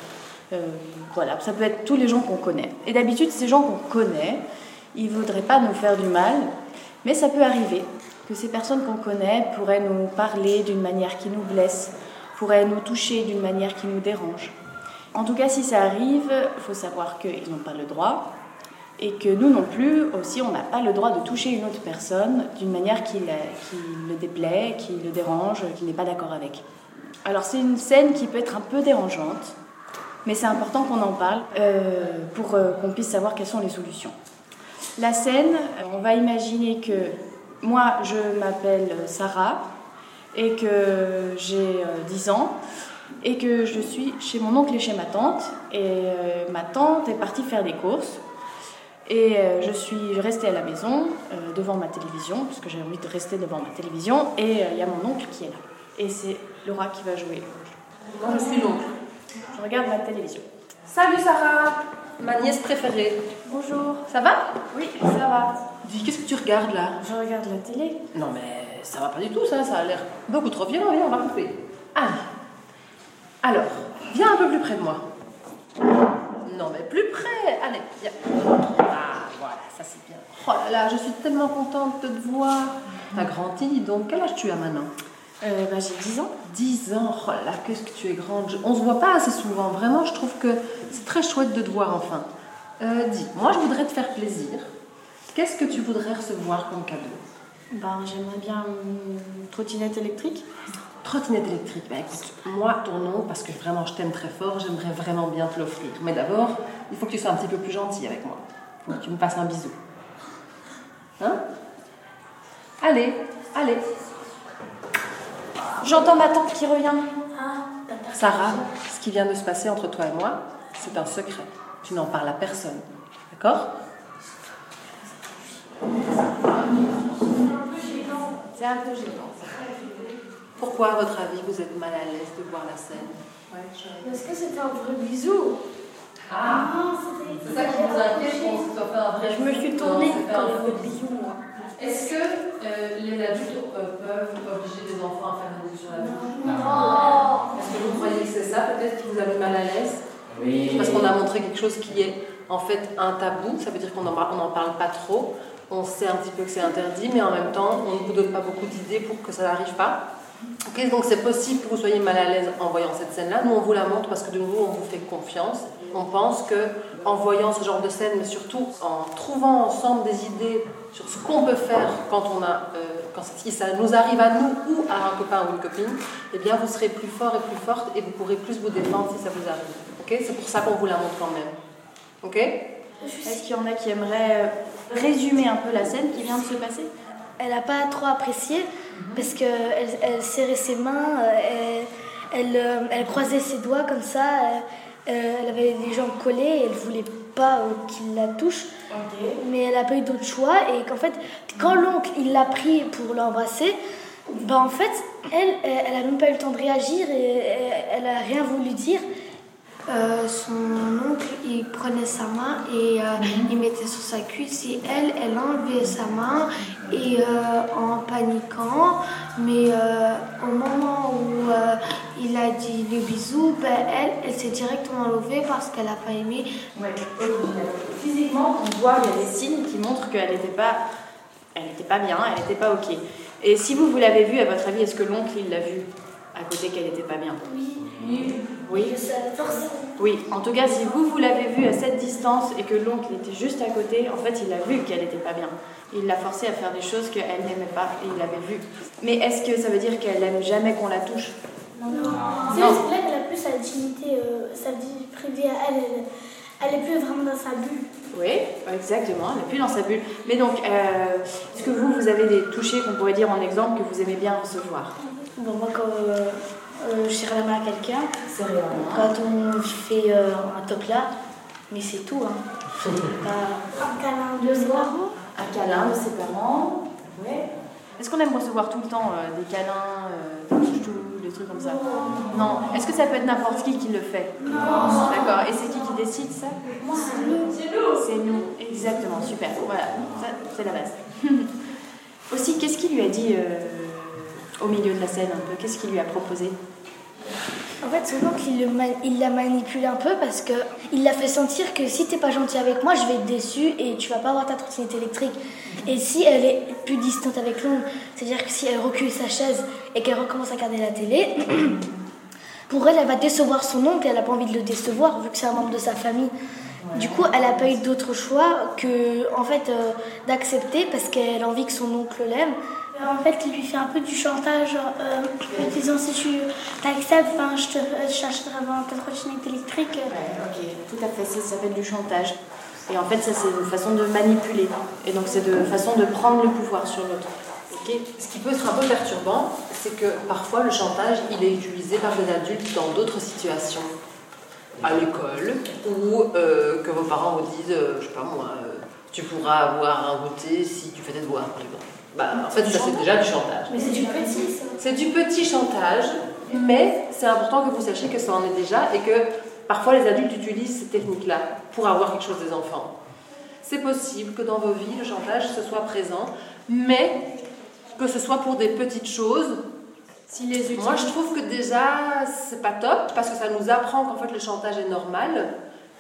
Speaker 2: voilà, ça peut être tous les gens qu'on connaît. Et d'habitude, ces gens qu'on connaît, ils ne voudraient pas nous faire du mal, mais ça peut arriver que ces personnes qu'on connaît pourraient nous parler d'une manière qui nous blesse, pourraient nous toucher d'une manière qui nous dérange. En tout cas, si ça arrive, il faut savoir qu'ils n'ont pas le droit et que nous non plus, aussi, on n'a pas le droit de toucher une autre personne d'une manière qui le déplaît, qui le dérange, qui n'est pas d'accord avec. Alors c'est une scène qui peut être un peu dérangeante, mais c'est important qu'on en parle pour qu'on puisse savoir quelles sont les solutions. La scène, on va imaginer que moi, je m'appelle Sarah et que j'ai 10 ans et que je suis chez mon oncle et chez ma tante. Et ma tante est partie faire des courses et je suis restée à la maison devant ma télévision parce que j'ai envie de rester devant ma télévision et il y a mon oncle qui est là. Et c'est Laura qui va jouer.
Speaker 1: Moi, je suis l'oncle.
Speaker 2: Je regarde ma télévision.
Speaker 1: Salut Sarah, ma nièce préférée.
Speaker 2: Bonjour.
Speaker 1: Ça va?
Speaker 2: Oui, ça va.
Speaker 1: Dis, qu'est-ce que tu regardes là?
Speaker 2: Je regarde la télé.
Speaker 1: Non mais ça va pas du tout ça a l'air beaucoup trop violent, viens on va couper. Allez. Alors, viens un peu plus près de moi. Non mais plus près, allez, viens. Ah voilà, ça c'est bien. Oh là là, je suis tellement contente de te voir. T'as grandi, donc quel âge tu as maintenant?
Speaker 2: J'ai 10 ans.
Speaker 1: 10 ans, oh là là, qu'est-ce que tu es grande. On se voit pas assez souvent, vraiment, je trouve que c'est très chouette de te voir enfin. Dis, moi je voudrais te faire plaisir. Qu'est-ce que tu voudrais recevoir comme cadeau?
Speaker 2: J'aimerais bien une trottinette électrique.
Speaker 1: Trottinette électrique, écoute, moi ton nom, parce que vraiment je t'aime très fort, j'aimerais vraiment bien te l'offrir. Mais d'abord, il faut que tu sois un petit peu plus gentil avec moi. Il faut que tu me fasses un bisou. Hein? Allez, Allez.
Speaker 2: J'entends ma tante qui revient.
Speaker 1: Sarah, ce qui vient de se passer entre toi et moi, c'est un secret. Tu n'en parles à personne. D'accord? C'est un peu gênant. Pourquoi, à votre avis, vous êtes mal à l'aise de voir la scène?
Speaker 7: Parce que c'était un vrai bisou.
Speaker 1: Ah, c'est ça qui vous inquiète qu'on se soit fait un vrai
Speaker 7: Je me suis tournée quand il y avait le bisou, moi.
Speaker 1: Est-ce que les adultes peuvent obliger des enfants à faire des bisous sur la bouche?
Speaker 7: Non.
Speaker 1: Est-ce que vous croyez que c'est ça, peut-être, qui vous a mis mal à l'aise?
Speaker 8: Oui.
Speaker 1: Parce qu'on a montré quelque chose qui est en fait un tabou, ça veut dire qu'on n'en parle pas trop, on sait un petit peu que c'est interdit, mais en même temps, on ne vous donne pas beaucoup d'idées pour que ça n'arrive pas. Okay, donc c'est possible que vous soyez mal à l'aise en voyant cette scène-là. Nous, on vous la montre parce que de nouveau, on vous fait confiance. On pense qu'en voyant ce genre de scène, mais surtout en trouvant ensemble des idées sur ce qu'on peut faire quand ça nous arrive à nous ou à un copain ou une copine, eh bien, vous serez plus fort et plus forte et vous pourrez plus vous défendre si ça vous arrive. Okay, c'est pour ça qu'on vous la montre quand même. Ok?
Speaker 2: Est-ce qu'il y en a qui aimeraient résumer un peu la scène qui vient de se passer?
Speaker 3: Elle n'a pas trop apprécié parce qu'elle serrait ses mains, elle croisait ses doigts comme ça, elle avait les jambes collées et elle ne voulait pas qu'il la touche. Okay. Mais elle n'a pas eu d'autre choix et qu'en fait, quand l'oncle il l'a pris pour l'embrasser, ben en fait, elle n'a même pas eu le temps de réagir et elle n'a rien voulu dire.
Speaker 4: Son oncle il prenait sa main et il mettait sur sa cuisse et elle enlevait sa main et en paniquant, mais au moment où il a dit le bisou, ben, elle s'est directement levée parce qu'elle n'a pas aimé.
Speaker 2: Ouais. Physiquement, on voit qu'il y a des signes qui montrent qu'elle n'était pas bien, elle n'était pas ok. Et si vous l'avez vue, à votre avis, est-ce que l'oncle il l'a vue à côté qu'elle n'était pas bien?
Speaker 3: Oui.
Speaker 2: Oui. Oui, en tout cas, si vous l'avez vue à cette distance et que l'oncle était juste à côté, en fait, il a vu qu'elle n'était pas bien. Il l'a forcée à faire des choses qu'elle n'aimait pas et il l'avait vu. Mais est-ce que ça veut dire qu'elle n'aime jamais qu'on la touche?
Speaker 4: Non. C'est là qu'elle a plus sa dignité, sa vie privée à elle. Elle n'est plus vraiment dans sa bulle.
Speaker 2: Oui, exactement, elle n'est plus dans sa bulle. Mais donc, est-ce que vous avez des touchés qu'on pourrait dire en exemple que vous aimez bien recevoir?
Speaker 3: Bon, moi, quand je serre la main à quelqu'un,
Speaker 2: quand
Speaker 3: on fait un top là, mais c'est tout. Hein.
Speaker 4: Un câlin de ses parents.
Speaker 2: Un câlin de ses parents, ouais. Est-ce qu'on aime recevoir tout le temps des câlins, des touches-touches, des trucs comme ça? Non. Est-ce que ça peut être n'importe qui le fait?
Speaker 4: Non.
Speaker 2: D'accord. Et c'est qui décide ça?
Speaker 4: C'est nous.
Speaker 2: C'est nous, exactement, super. Voilà, ça, c'est la base. Aussi, qu'est-ce qu'il lui a dit au milieu de la scène un peu? Qu'est-ce qu'il lui a proposé?
Speaker 3: En fait, son oncle, il l'a manipulé un peu parce qu'il l'a fait sentir que si t'es pas gentil avec moi, je vais être déçue et tu vas pas avoir ta trottinette électrique. Et si elle est plus distante avec l'oncle, c'est-à-dire que si elle recule sa chaise et qu'elle recommence à regarder la télé, pour elle va décevoir son oncle et elle a pas envie de le décevoir vu que c'est un membre de sa famille. Du coup, elle a pas eu d'autre choix que d'accepter parce qu'elle a envie que son oncle l'aime.
Speaker 4: En fait, il lui fait un peu du chantage, disant si tu t'acceptes, je t'achèterai ta trottinette électrique.
Speaker 2: Ouais, ok, tout à fait, ça s'appelle du chantage. Et en fait, ça c'est une façon de manipuler. Et donc c'est une façon de prendre le pouvoir sur l'autre.
Speaker 1: Okay. Ce qui peut être un peu perturbant, c'est que parfois le chantage, il est utilisé par des adultes dans d'autres situations. À l'école, ou que vos parents vous disent, je sais pas moi, tu pourras avoir un goûter si tu fais tes devoirs, par exemple. En fait, ça c'est déjà du chantage.
Speaker 4: Mais c'est du petit, ça.
Speaker 1: C'est du petit chantage, mais c'est important que vous sachiez que ça en est déjà et que parfois les adultes utilisent ces techniques-là pour avoir quelque chose des enfants. C'est possible que dans vos vies, le chantage ce soit présent, mais que ce soit pour des petites choses. Moi, je trouve que déjà, c'est pas top parce que ça nous apprend qu'en fait le chantage est normal.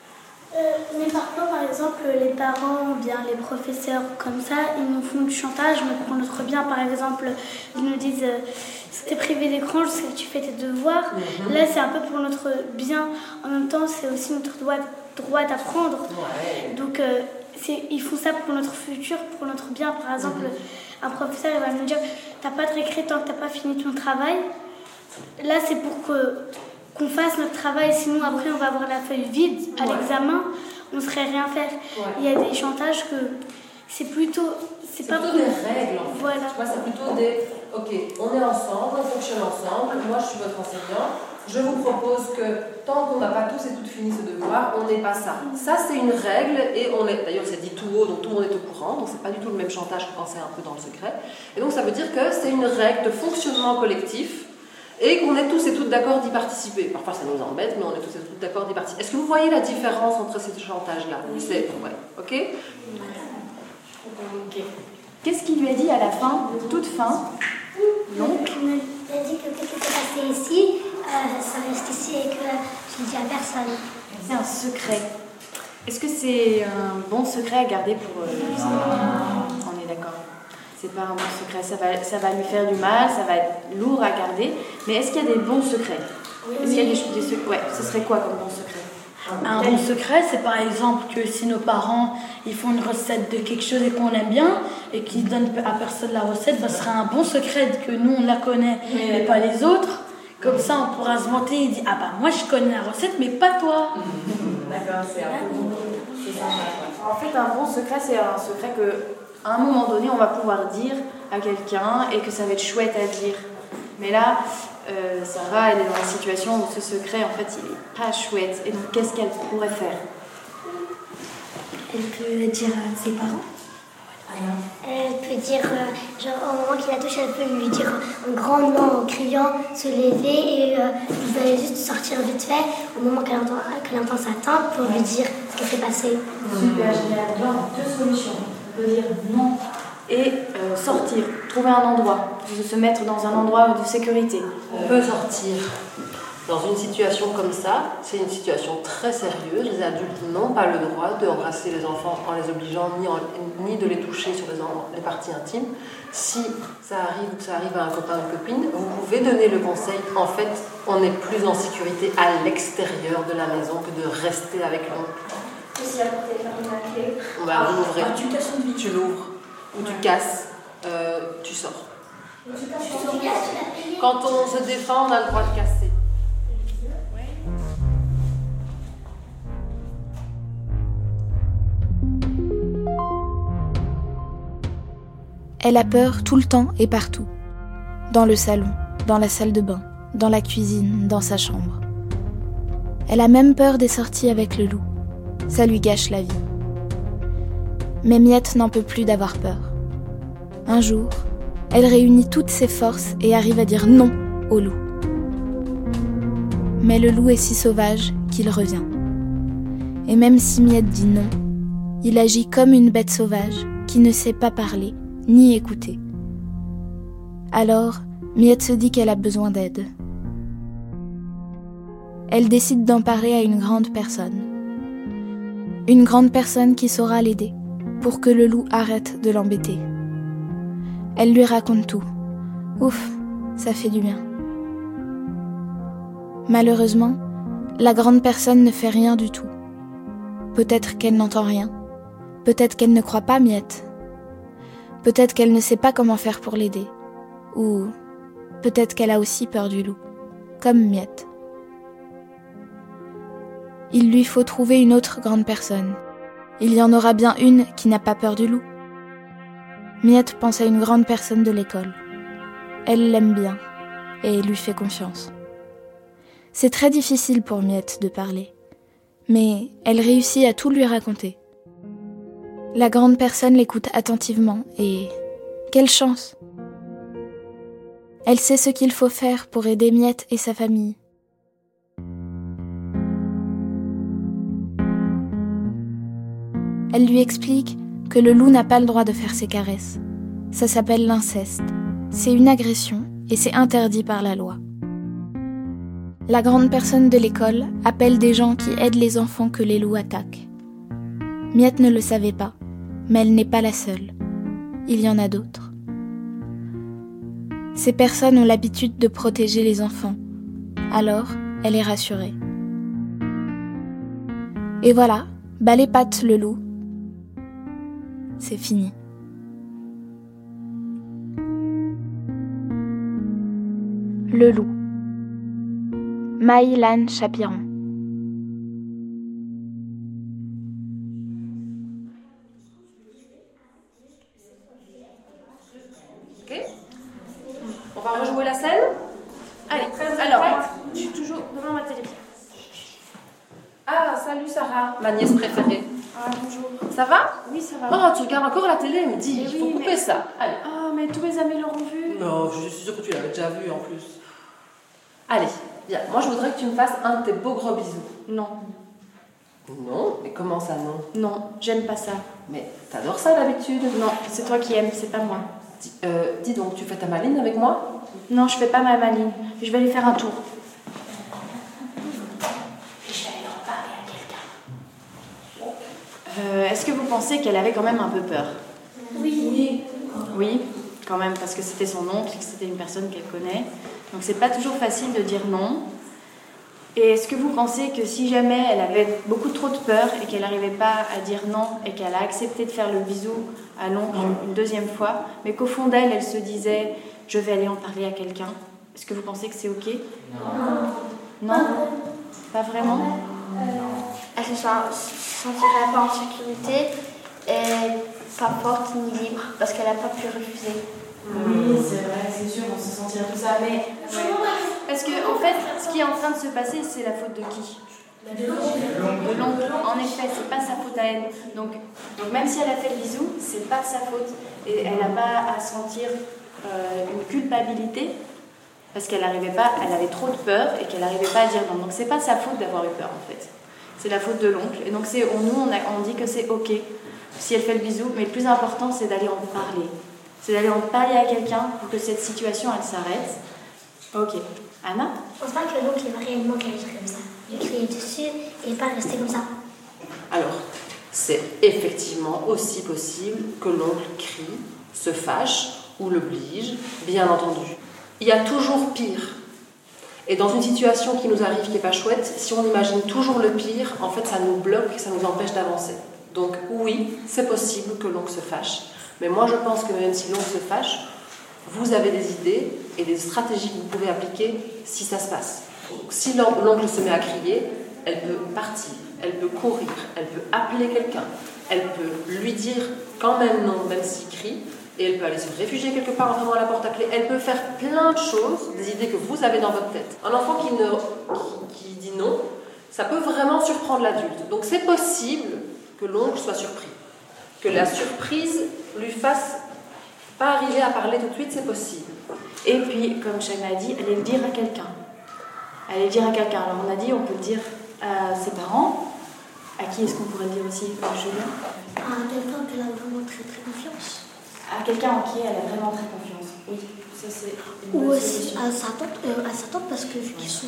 Speaker 4: Mais parfois, par exemple, les parents ou bien les professeurs comme ça, ils nous font du chantage, mais pour notre bien. Par exemple, ils nous disent si t'es privé d'écran jusqu'à ce que tu fais tes devoirs. Là, c'est un peu pour notre bien. En même temps, c'est aussi notre droit d'apprendre. Ouais. Donc, ils font ça pour notre futur, pour notre bien. Par exemple, un professeur il va nous dire t'as pas de récré tant que t'as pas fini ton travail. Là, c'est pour qu'on fasse notre travail, sinon après on va avoir la feuille vide à l'examen, on ne saurait rien faire. Ouais. Il y a des chantages que C'est plutôt...
Speaker 1: C'est pas plutôt des règles, en fait.
Speaker 4: Voilà.
Speaker 1: Tu vois, c'est plutôt des... Ok, on est ensemble, on fonctionne ensemble, moi je suis votre enseignant, je vous propose que tant qu'on n'a pas tous et toutes fini ce devoir, on n'est pas ça. Ça, c'est une règle, et on est... D'ailleurs, c'est dit tout haut, donc tout le monde est au courant, donc c'est pas du tout le même chantage que quand c'est un peu dans le secret. Et donc, ça veut dire que c'est une règle de fonctionnement collectif, et qu'on est tous et toutes d'accord d'y participer. Parfois, ça nous embête, mais on est tous et toutes d'accord d'y participer. Est-ce que vous voyez la différence entre ces chantages-là? C'est... Ouais, ok.
Speaker 14: Qu'est-ce qu'il lui a dit à la fin, toute fin?
Speaker 12: Donc, il m'a dit que ce qui s'est passé ici, ça reste ici et que je ne dis à personne.
Speaker 14: C'est un secret. Est-ce que c'est un bon secret à garder pour les enfants? On est d'accord. C'est pas un bon secret. Ça va lui faire du mal, ça va être lourd à garder. Mais est-ce qu'il y a des bons secrets? Est-ce qu'il y a des secrets? Ouais, ce serait quoi comme bon secret?
Speaker 5: Un bon secret, c'est par exemple que si nos parents ils font une recette de quelque chose et qu'on l'aime bien et qu'ils donnent à personne la recette, ce serait un bon secret que nous on la connaît et pas les autres. Comme ça on pourra se vanter et dire ah bah moi je connais la recette mais pas toi.
Speaker 14: D'accord, c'est un peu c'est sympa. En fait, un bon secret, c'est un secret que à un moment donné on va pouvoir dire à quelqu'un et que ça va être chouette à dire. Mais là, Sarah, elle est dans la situation où ce secret, en fait, il n'est pas chouette. Et donc, qu'est-ce qu'elle pourrait faire?
Speaker 12: Elle peut dire à ses parents. Elle peut dire, genre au moment qu'il la touche, elle peut lui dire grandement en criant, se lever et vous allez juste sortir vite fait au moment qu'elle entend sa tante pour lui dire ce qui s'est passé.
Speaker 14: Super génial. Donc, deux solutions. On peut dire non et sortir, trouver un endroit, se mettre dans un endroit de sécurité.
Speaker 1: On peut sortir. Dans une situation comme ça, c'est une situation très sérieuse. Les adultes n'ont pas le droit d'embrasser les enfants en les obligeant ni de les toucher sur les parties intimes. Si ça arrive ou que ça arrive à un copain ou une copine, vous pouvez donner le conseil. En fait, on est plus en sécurité à l'extérieur de la maison que de rester avec l'oncle.
Speaker 12: Et si la porte est fermée à clé?
Speaker 1: On va l'ouvrir.
Speaker 5: Tu casses une vitre.
Speaker 1: Tu l'ouvres. Ou tu casses, tu sors. Quand on se défend, on a le droit de casser.
Speaker 9: Elle a peur tout le temps et partout. Dans le salon, dans la salle de bain, dans la cuisine, dans sa chambre. Elle a même peur des sorties avec le loup. Ça lui gâche la vie. Mais Miette n'en peut plus d'avoir peur. Un jour, elle réunit toutes ses forces et arrive à dire non au loup. Mais le loup est si sauvage qu'il revient. Et même si Miette dit non, il agit comme une bête sauvage qui ne sait pas parler ni écouter. Alors, Miette se dit qu'elle a besoin d'aide. Elle décide d'en parler à une grande personne. Une grande personne qui saura l'aider pour que le loup arrête de l'embêter. Elle lui raconte tout. Ouf, ça fait du bien. Malheureusement, la grande personne ne fait rien du tout. Peut-être qu'elle n'entend rien. Peut-être qu'elle ne croit pas Miette. Peut-être qu'elle ne sait pas comment faire pour l'aider. Ou peut-être qu'elle a aussi peur du loup, comme Miette. Il lui faut trouver une autre grande personne. Il y en aura bien une qui n'a pas peur du loup. Miette pense à une grande personne de l'école. Elle l'aime bien et lui fait confiance. C'est très difficile pour Miette de parler, mais elle réussit à tout lui raconter. La grande personne l'écoute attentivement et... quelle chance! Elle sait ce qu'il faut faire pour aider Miette et sa famille. Elle lui explique que le loup n'a pas le droit de faire ses caresses. Ça s'appelle l'inceste. C'est une agression et c'est interdit par la loi. La grande personne de l'école appelle des gens qui aident les enfants que les loups attaquent. Miette ne le savait pas, mais elle n'est pas la seule. Il y en a d'autres. Ces personnes ont l'habitude de protéger les enfants. Alors, elle est rassurée. Et voilà, bas les pattes le loup. C'est fini. Le loup. Maï Lan Chapiron.
Speaker 1: Ah, salut Sarah, ma nièce préférée.
Speaker 2: Ah, bonjour.
Speaker 1: Ça va?
Speaker 2: Oui, ça va.
Speaker 1: Oh, tu regardes encore la télé, me dis,
Speaker 2: Mais
Speaker 1: il faut
Speaker 2: oui,
Speaker 1: couper
Speaker 2: mais-
Speaker 1: ça. Allez.
Speaker 2: Ah, mais tous mes amis l'auront vu.
Speaker 1: Non, je suis sûre que tu l'avais déjà vu en plus. Allez, viens, moi je voudrais que tu me fasses un de tes beaux gros bisous.
Speaker 2: Non.
Speaker 1: Non? Mais comment ça non?
Speaker 2: Non, j'aime pas ça.
Speaker 1: Mais t'adores ça d'habitude?
Speaker 2: Non, c'est toi qui aimes, c'est pas moi.
Speaker 1: Dis donc, tu fais ta maline avec moi?
Speaker 2: Non, je fais pas ma maline. Je vais aller faire un tour. Est-ce que vous pensez qu'elle avait quand même un peu peur?
Speaker 4: Oui.
Speaker 2: Oui, quand même, parce que c'était son oncle, que c'était une personne qu'elle connaît. Donc c'est pas toujours facile de dire non. Et est-ce que vous pensez que si jamais elle avait beaucoup trop de peur et qu'elle n'arrivait pas à dire non et qu'elle a accepté de faire le bisou à l'oncle une deuxième fois, mais qu'au fond d'elle, elle se disait « je vais aller en parler à quelqu'un », est-ce que vous pensez que c'est ok? Non. Non? Pas vraiment?
Speaker 12: Elle se sentirait pas en sécurité et pas forte ni libre parce qu'elle n'a pas pu refuser.
Speaker 14: Oui, c'est vrai, c'est sûr, on se sentirait tout ça, mais...
Speaker 2: Parce que, en fait, ce qui est en train de se passer, c'est la faute de qui? De l'oncle. En effet, c'est pas sa faute à elle. Donc même si elle a fait le bisou, c'est pas de sa faute. Et elle n'a pas à sentir une culpabilité parce qu'elle n'arrivait pas, elle avait trop de peur et qu'elle n'arrivait pas à dire non. Donc c'est pas de sa faute d'avoir eu peur en fait. C'est la faute de l'oncle. Et donc on dit que c'est ok si elle fait le bisou, mais le plus important c'est d'aller en parler. C'est d'aller en parler à quelqu'un pour que cette situation elle s'arrête. Ok. Anna?
Speaker 4: Je pense pas que l'oncle va réellement réagir comme ça. Il criait dessus et pas rester comme ça.
Speaker 1: Alors, c'est effectivement aussi possible que l'oncle crie, se fâche ou l'oblige, bien entendu. Il y a toujours pire. Et dans une situation qui nous arrive qui n'est pas chouette, si on imagine toujours le pire, en fait ça nous bloque, ça nous empêche d'avancer. Donc oui, c'est possible que l'oncle se fâche. Mais moi je pense que même si l'oncle se fâche, vous avez des idées et des stratégies que vous pouvez appliquer si ça se passe. Donc, si l'oncle se met à crier, elle peut partir, elle peut courir, elle peut appeler quelqu'un, elle peut lui dire quand même non, même s'il crie, et elle peut aller se réfugier quelque part en fermant la porte à clé. Elle peut faire plein de choses, des idées que vous avez dans votre tête. Un enfant qui dit non, ça peut vraiment surprendre l'adulte. Donc c'est possible que l'oncle soit surpris. Que la surprise lui fasse pas arriver à parler tout de suite, c'est possible.
Speaker 2: Et puis, comme Shana a dit, allez le dire à quelqu'un. Allez le dire à quelqu'un. Alors on a dit, on peut le dire à ses parents. À qui est-ce qu'on pourrait le dire aussi, Julien?
Speaker 4: À quelqu'un qu'elle a vraiment très très confiance.
Speaker 2: À quelqu'un en qui elle a vraiment très confiance. Oui, ça c'est une
Speaker 4: Ou
Speaker 2: bonne
Speaker 4: aussi
Speaker 2: solution.
Speaker 4: à sa tante parce que vu qu'ils sont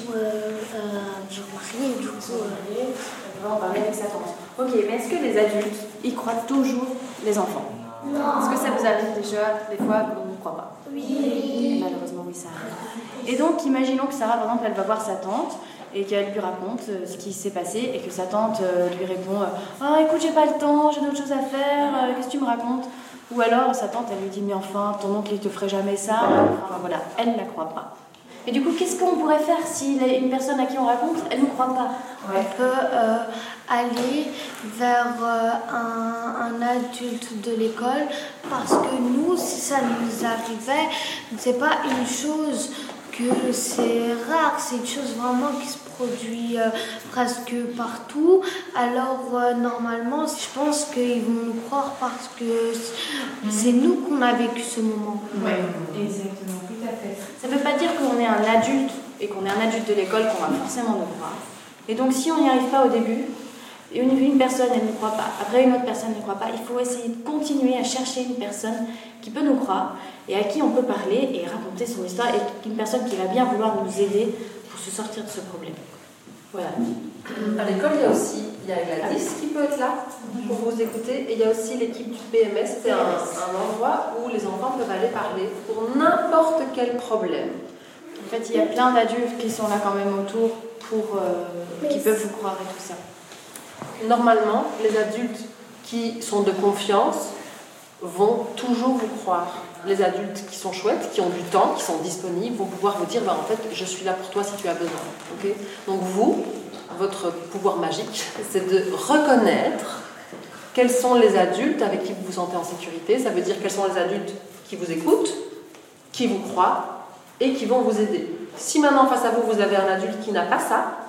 Speaker 4: genre mariés, du coup.
Speaker 2: Elle va en parler avec sa tante. Ok, mais est-ce que les adultes, ils croient toujours les enfants?
Speaker 4: Non.
Speaker 2: Est-ce que ça vous arrive déjà des fois qu'on ne croit pas?
Speaker 4: Oui.
Speaker 2: Malheureusement, oui, ça arrive. Et donc, imaginons que Sarah, par exemple, elle va voir sa tante et qu'elle lui raconte ce qui s'est passé et que sa tante lui répond ah, écoute, j'ai pas le temps, j'ai d'autres choses à faire, qu'est-ce que tu me racontes? Ou alors, sa tante, elle lui dit mais enfin, ton oncle, il te ferait jamais ça. Enfin, voilà, elle ne la croit pas. Et du coup, qu'est-ce qu'on pourrait faire si une personne à qui on raconte, elle ne croit pas?
Speaker 12: On peut aller vers un adulte de l'école parce que nous, si ça nous arrivait, c'est pas une chose que c'est rare, c'est une chose vraiment qui se produit presque partout. Alors normalement, je pense qu'ils vont nous croire parce que c'est nous qu'on a vécu ce moment.
Speaker 2: Oui, exactement, tout à fait. Ça ne veut pas dire qu'on est un adulte et qu'on est un adulte de l'école qu'on va forcément nous croire. Et donc si on n'y arrive pas au début, une personne elle ne croit pas, après une autre personne ne croit pas, il faut essayer de continuer à chercher une personne qui peut nous croire et à qui on peut parler et raconter son histoire et une personne qui va bien vouloir nous aider pour se sortir de ce problème. Voilà.
Speaker 1: À l'école, il y a Gladys qui peut être là pour vous écouter, et il y a aussi l'équipe du PMS. C'est un endroit où les enfants peuvent aller parler pour n'importe quel problème.
Speaker 2: En fait, il y a plein d'adultes qui sont là quand même autour qui peuvent vous croire et tout ça.
Speaker 1: Normalement, les adultes qui sont de confiance vont toujours vous croire. Les adultes qui sont chouettes, qui ont du temps, qui sont disponibles, vont pouvoir vous dire en fait, je suis là pour toi si tu as besoin. Okay? Donc vous, votre pouvoir magique, c'est de reconnaître quels sont les adultes avec qui vous vous sentez en sécurité. Ça veut dire quels sont les adultes qui vous écoutent, qui vous croient et qui vont vous aider. Si maintenant face à vous, vous avez un adulte qui n'a pas ça,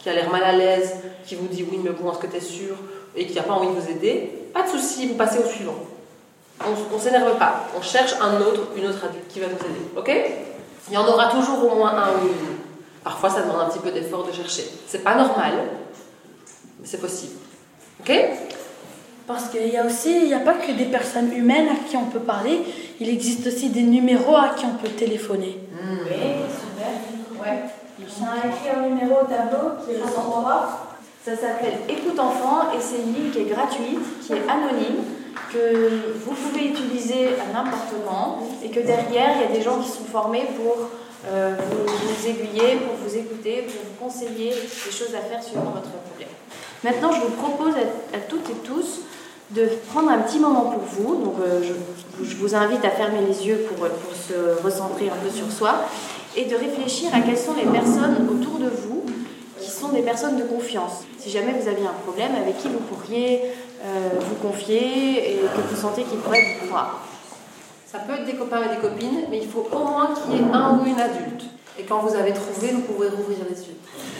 Speaker 1: qui a l'air mal à l'aise, qui vous dit oui mais bon, est-ce que tu es sûr, et qui n'a pas envie de vous aider, pas de souci, vous passez au suivant. On ne s'énerve pas, on cherche une autre adulte qui va nous aider, ok? Il y en aura toujours au moins un ou une. Parfois ça demande un petit peu d'effort de chercher. C'est pas normal, mais c'est possible. Ok?
Speaker 5: Parce qu'il y a pas que des personnes humaines à qui on peut parler, il existe aussi des numéros à qui on peut téléphoner.
Speaker 14: Oui, super. Ouais. On a écrit un numéro au tableau qui est le 103. Ça s'appelle Écoute Enfant et c'est une ligne qui est gratuite, qui est anonyme, que vous pouvez utiliser à n'importe quand et que derrière, il y a des gens qui sont formés pour vous aiguiller, pour vous écouter, pour vous conseiller des choses à faire suivant votre problème. Maintenant, je vous propose à toutes et tous de prendre un petit moment pour vous. Donc, je vous invite à fermer les yeux pour se recentrer un peu sur soi et de réfléchir à quelles sont les personnes autour de vous qui sont des personnes de confiance. Si jamais vous aviez un problème, avec qui vous pourriez vous confier et que vous sentez qu'ils pourraient vous croire.
Speaker 1: Ça peut être des copains et des copines, mais il faut au moins qu'il y ait un ou une adulte. Et quand vous avez trouvé, vous pouvez rouvrir les yeux.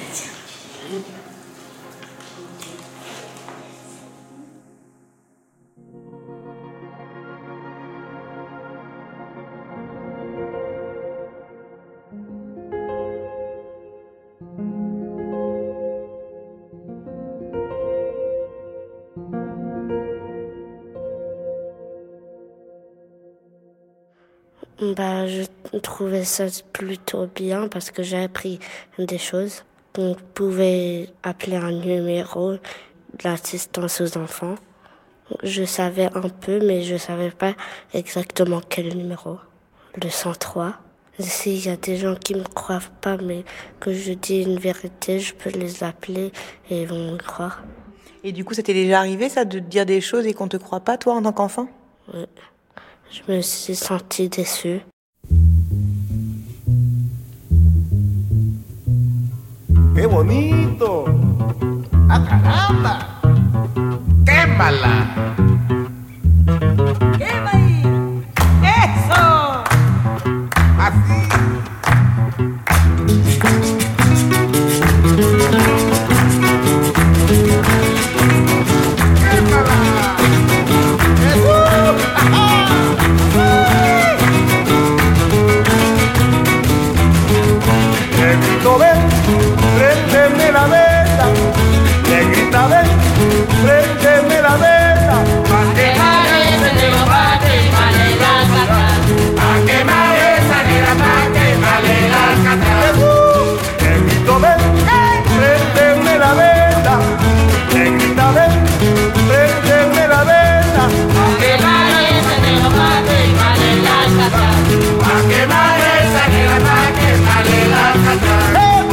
Speaker 15: Je trouvais ça plutôt bien parce que j'ai appris des choses. On pouvait appeler un numéro de l'assistance aux enfants. Je savais un peu, mais je savais pas exactement quel numéro. Le 103. S'il y a des gens qui me croient pas, mais que je dis une vérité, je peux les appeler et ils vont me croire.
Speaker 6: Et du coup, ça t'est déjà arrivé, ça, de te dire des choses et qu'on te croit pas, toi, en tant qu'enfant?
Speaker 15: Oui. Je me suis sentie déçue.
Speaker 16: ¡Qué bonito! ¡Ah, caramba! ¡Quémala! ¡Quema ahí! ¡Eso! Así. Negrito, ven, préndeme la vela. Negrita, ven, préndeme la vela. Pa' quemar ese negro, pa' quemarle las catas. Pa' quemar esa negra, pa' quemarle las catas. Negrito, ven, préndeme la vela. Negrita, ven, préndeme la vela. Pa' quemar ese negro, pa' quemarle las catas. Pa' quemar esa negra, pa' quemarle las catas.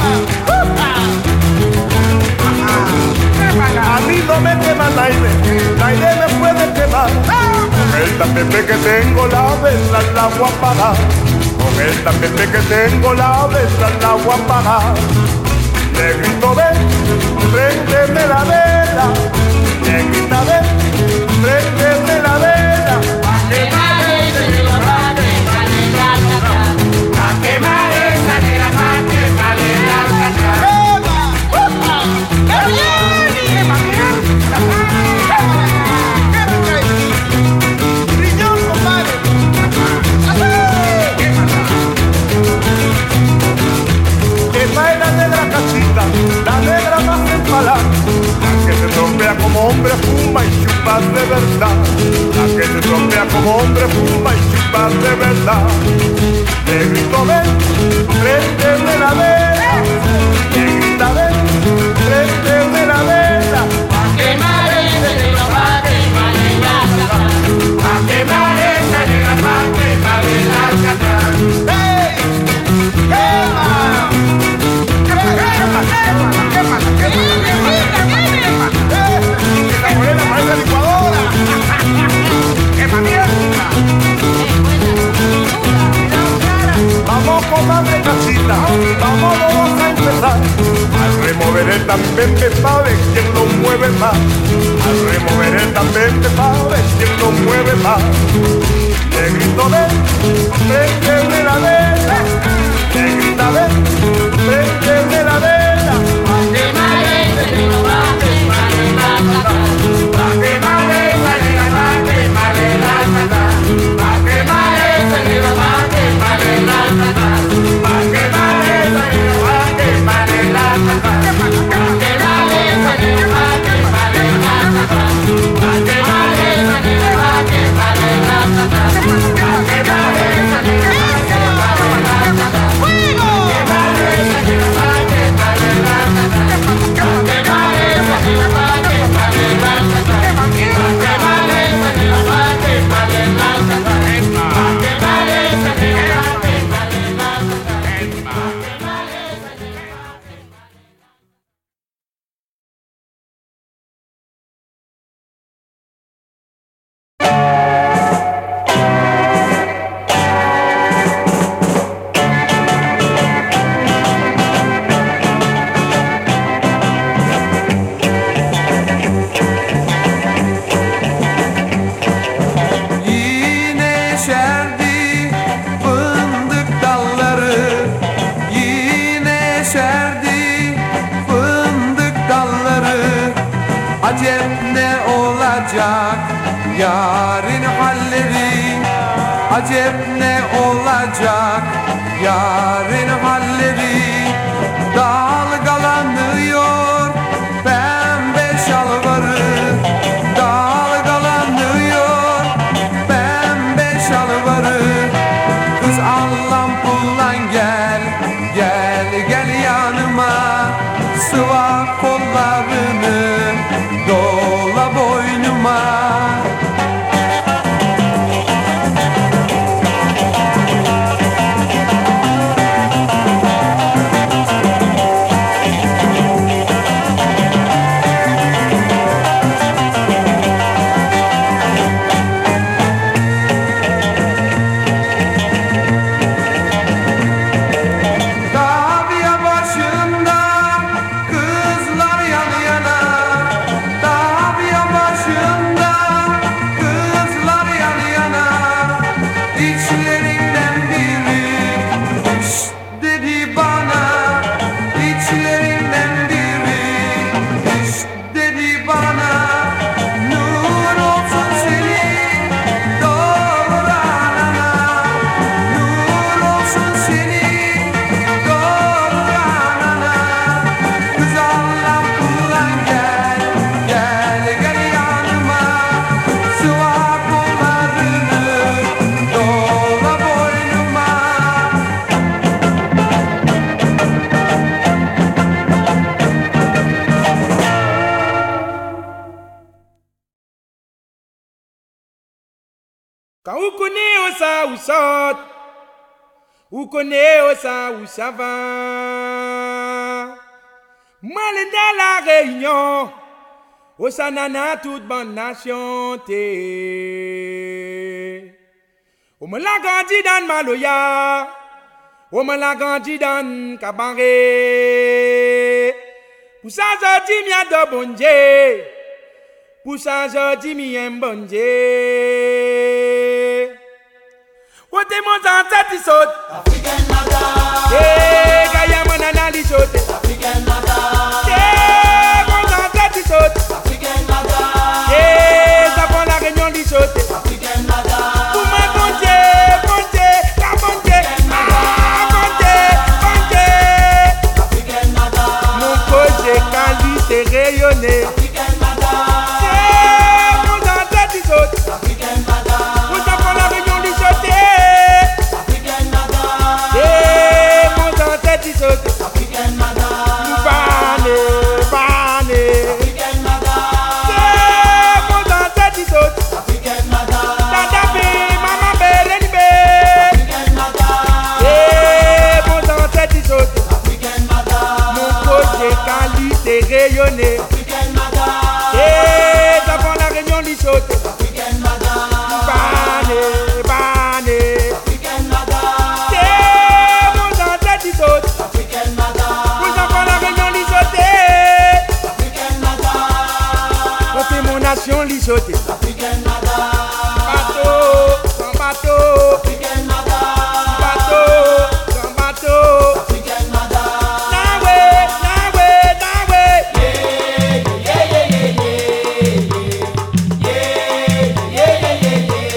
Speaker 16: A mí no me quema Naide me puede quemar. Con el tapete que tengo la vela la voy a apagar. Con el tapete que tengo la vela la voy a apagar. Negrito, ven, préndeme la vela. Negrita, ven, préndeme la vela. Pa' quemar ese negro, pa' quemarle las catas. Pa' quemar esa negra, pa' quemarle las catas. La negra más empalada, la que se trompea como hombre fuma y chupa de verdad. La que se trompea como hombre fuma y chupa de verdad. Negrito, ven, préndeme la vela. Negrita, ven, préndeme la vela. Pa' quemar ese negro, pa' quemarle las catas. Pa' quemar esa negra, pa' quemarle las catas. ¡Hey! ¡Quema! Vamos, comadre casita, vamos a empezar. Al remover el tambente sabe quién lo mueve más. Al remover el tambente sabe quién lo mueve más. Negrito, ven, préndeme la vela. Negrita, ven, préndeme la vela. Pa' quemar Acep ne olacak yarın halleri, acep ne olacak yarın halleri. Dalgalanıyor pembe şalvarı, dalgalanıyor pembe şalvarı. Kız Allah'ım pullan gel, gel gel yanıma, sıva kollarını dola boynuma.
Speaker 17: Quand vous connaissez ça ou ça, vous connaissez ça ou ça va. Moi, dans la Réunion, au Sanana, toute bonne nation, on me l'a grandi dans Maloya, on me l'a grandi dans Kabaré. Pour ça, je dis, m'y a de bon Dieu. Pour ça, je dis, m'y a bon Dieu. What they want on that is out. African mother. Yeah, Gaya manana li sote. African mother. Yeah, want on that is out. African mother. Yeah, ça prend la réunion li sote. African mother. Pour ma bonté, bonté, la bonté. Ah, bonté, bonté. African mother. Mon projet qualité rayonné. African mother. Yeah, want on that is out. African mother. Pour ça prend la réunion li sote. African mother, bane, bane. African mother, yeah, mon tante is out. African mother, tata be, mama be, reni be. African mother, yeah, mon tante is out. African mother, mon projet qualité rayonné. African mother, yeah, d'avant la réunion is out. African mother, bane, bane. African mother, yeah, mon tante is out. Lisoté. African mother. Bateau, sans bateau. African mother. Bateau, sans bateau. African mother. Nawe, nawe, nawe. Yeah, yeah, yeah, yeah, yeah, yeah, yeah, yeah, yeah,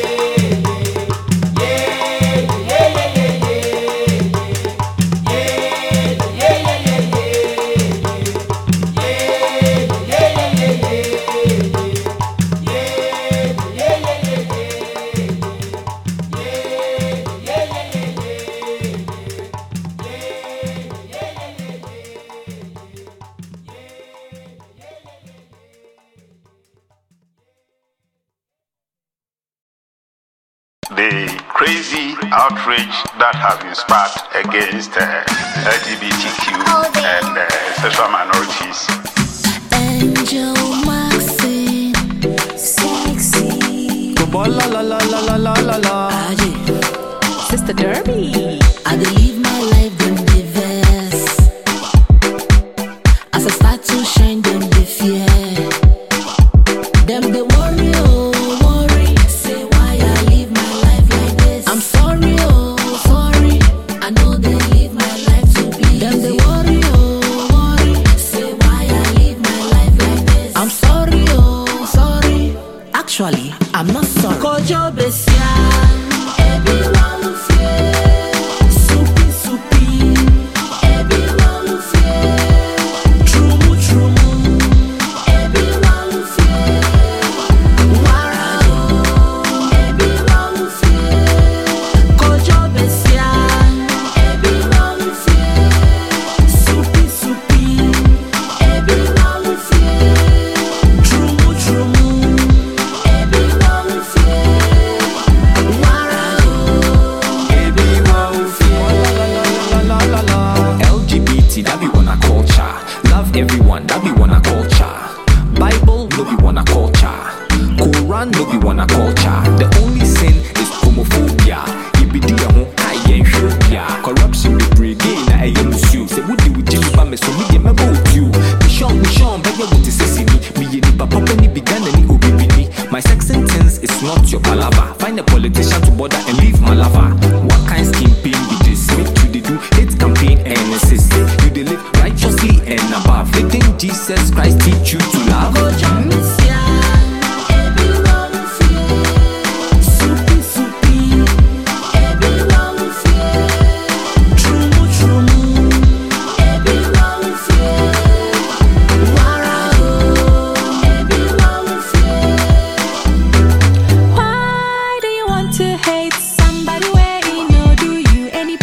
Speaker 18: The crazy outrage that has been sparked against LGBTQ and sexual minorities.
Speaker 19: Angel Maxine, sexy. La la la la la la la la. Sister Derby. I believe my life them be vest. As I start to shine, them be fear. Them they worry, oh worry. Say why I live my life like this. I'm sorry, oh sorry. I know they live my life to be. Them they worry, oh worry. Say why I live my life like this. I'm sorry, Actually, I'm not sorry. Kojo Besian, everyone will fear. Supi supi, everyone will fear. Trumu trumu, everyone will fear. Warao, everyone will fear. Kojo Besian, everyone will fear. Supi supi, everyone will fear. Trumu trumu, everyone will fear. Warao,
Speaker 20: everyone will fear. LGBT, that be one a culture. Love everyone, that be one a culture. Bible, no be one a culture. Quran, no be one a culture. The only sin is homophobia. Ibidia ho, aye phobia. Corruption, be brigade, na aye musu. Say would you Jimmy Bame, so me me both you. Bishon, but you want to say me. Me ni papa ni began ni ubibini. My sex sentence is not your palaver. Find a politician to bother and leave my lover. What kind scheme pain be this? Make you they do hate campaign and insist you they live righteously and above. Letting Jesus Christ teach you to love.
Speaker 19: everyone will fear. Supi supi, everyone will fear. Trumu trumu, everyone will fear. Warao, everyone will fear.
Speaker 21: Why do you want to hate somebody where he no do you any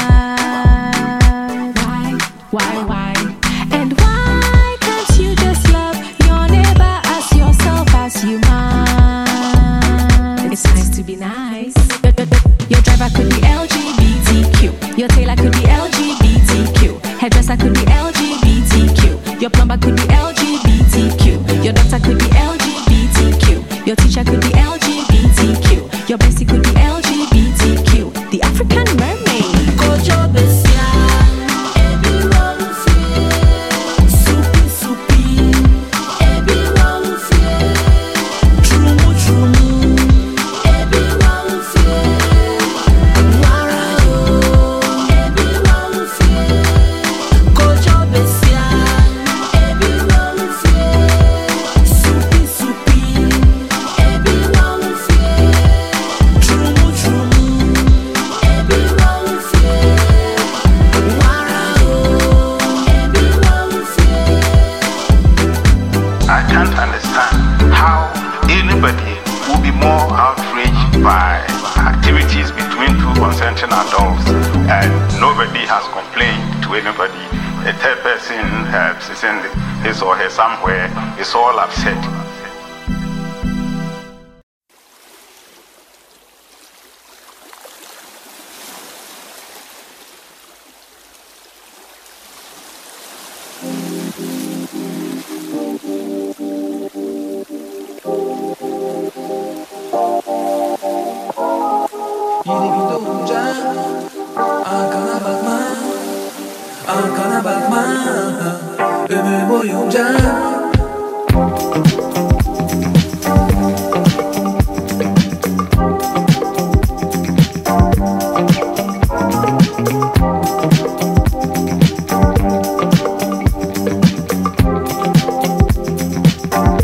Speaker 21: bad? Why? And why can't you just love your neighbor as yourself as you might? It's nice to be nice. Your driver could be LGBTQ. Your tailor could be LGBTQ. Hairdresser could be LGBTQ. Your plumber could be LGBTQ. Your doctor could be LGBTQ. Your teacher could be LGBTQ. Your bestie could be LGBTQ. The African mermaid.
Speaker 19: Kojo Besian, everyone will fear. Supi supi, everyone will fear. Trumu trumu, everyone will fear. Warao, everyone will fear. Kojo Besian, everyone will fear. Supi supi, everyone will fear. Trumu trumu, everyone will fear. Warao, everyone will fear.
Speaker 18: I can't understand how anybody will be more outraged by activities between two consenting adults and nobody has complained to anybody. A third person is in his or her somewhere, is all upset.
Speaker 17: Ömür boyunca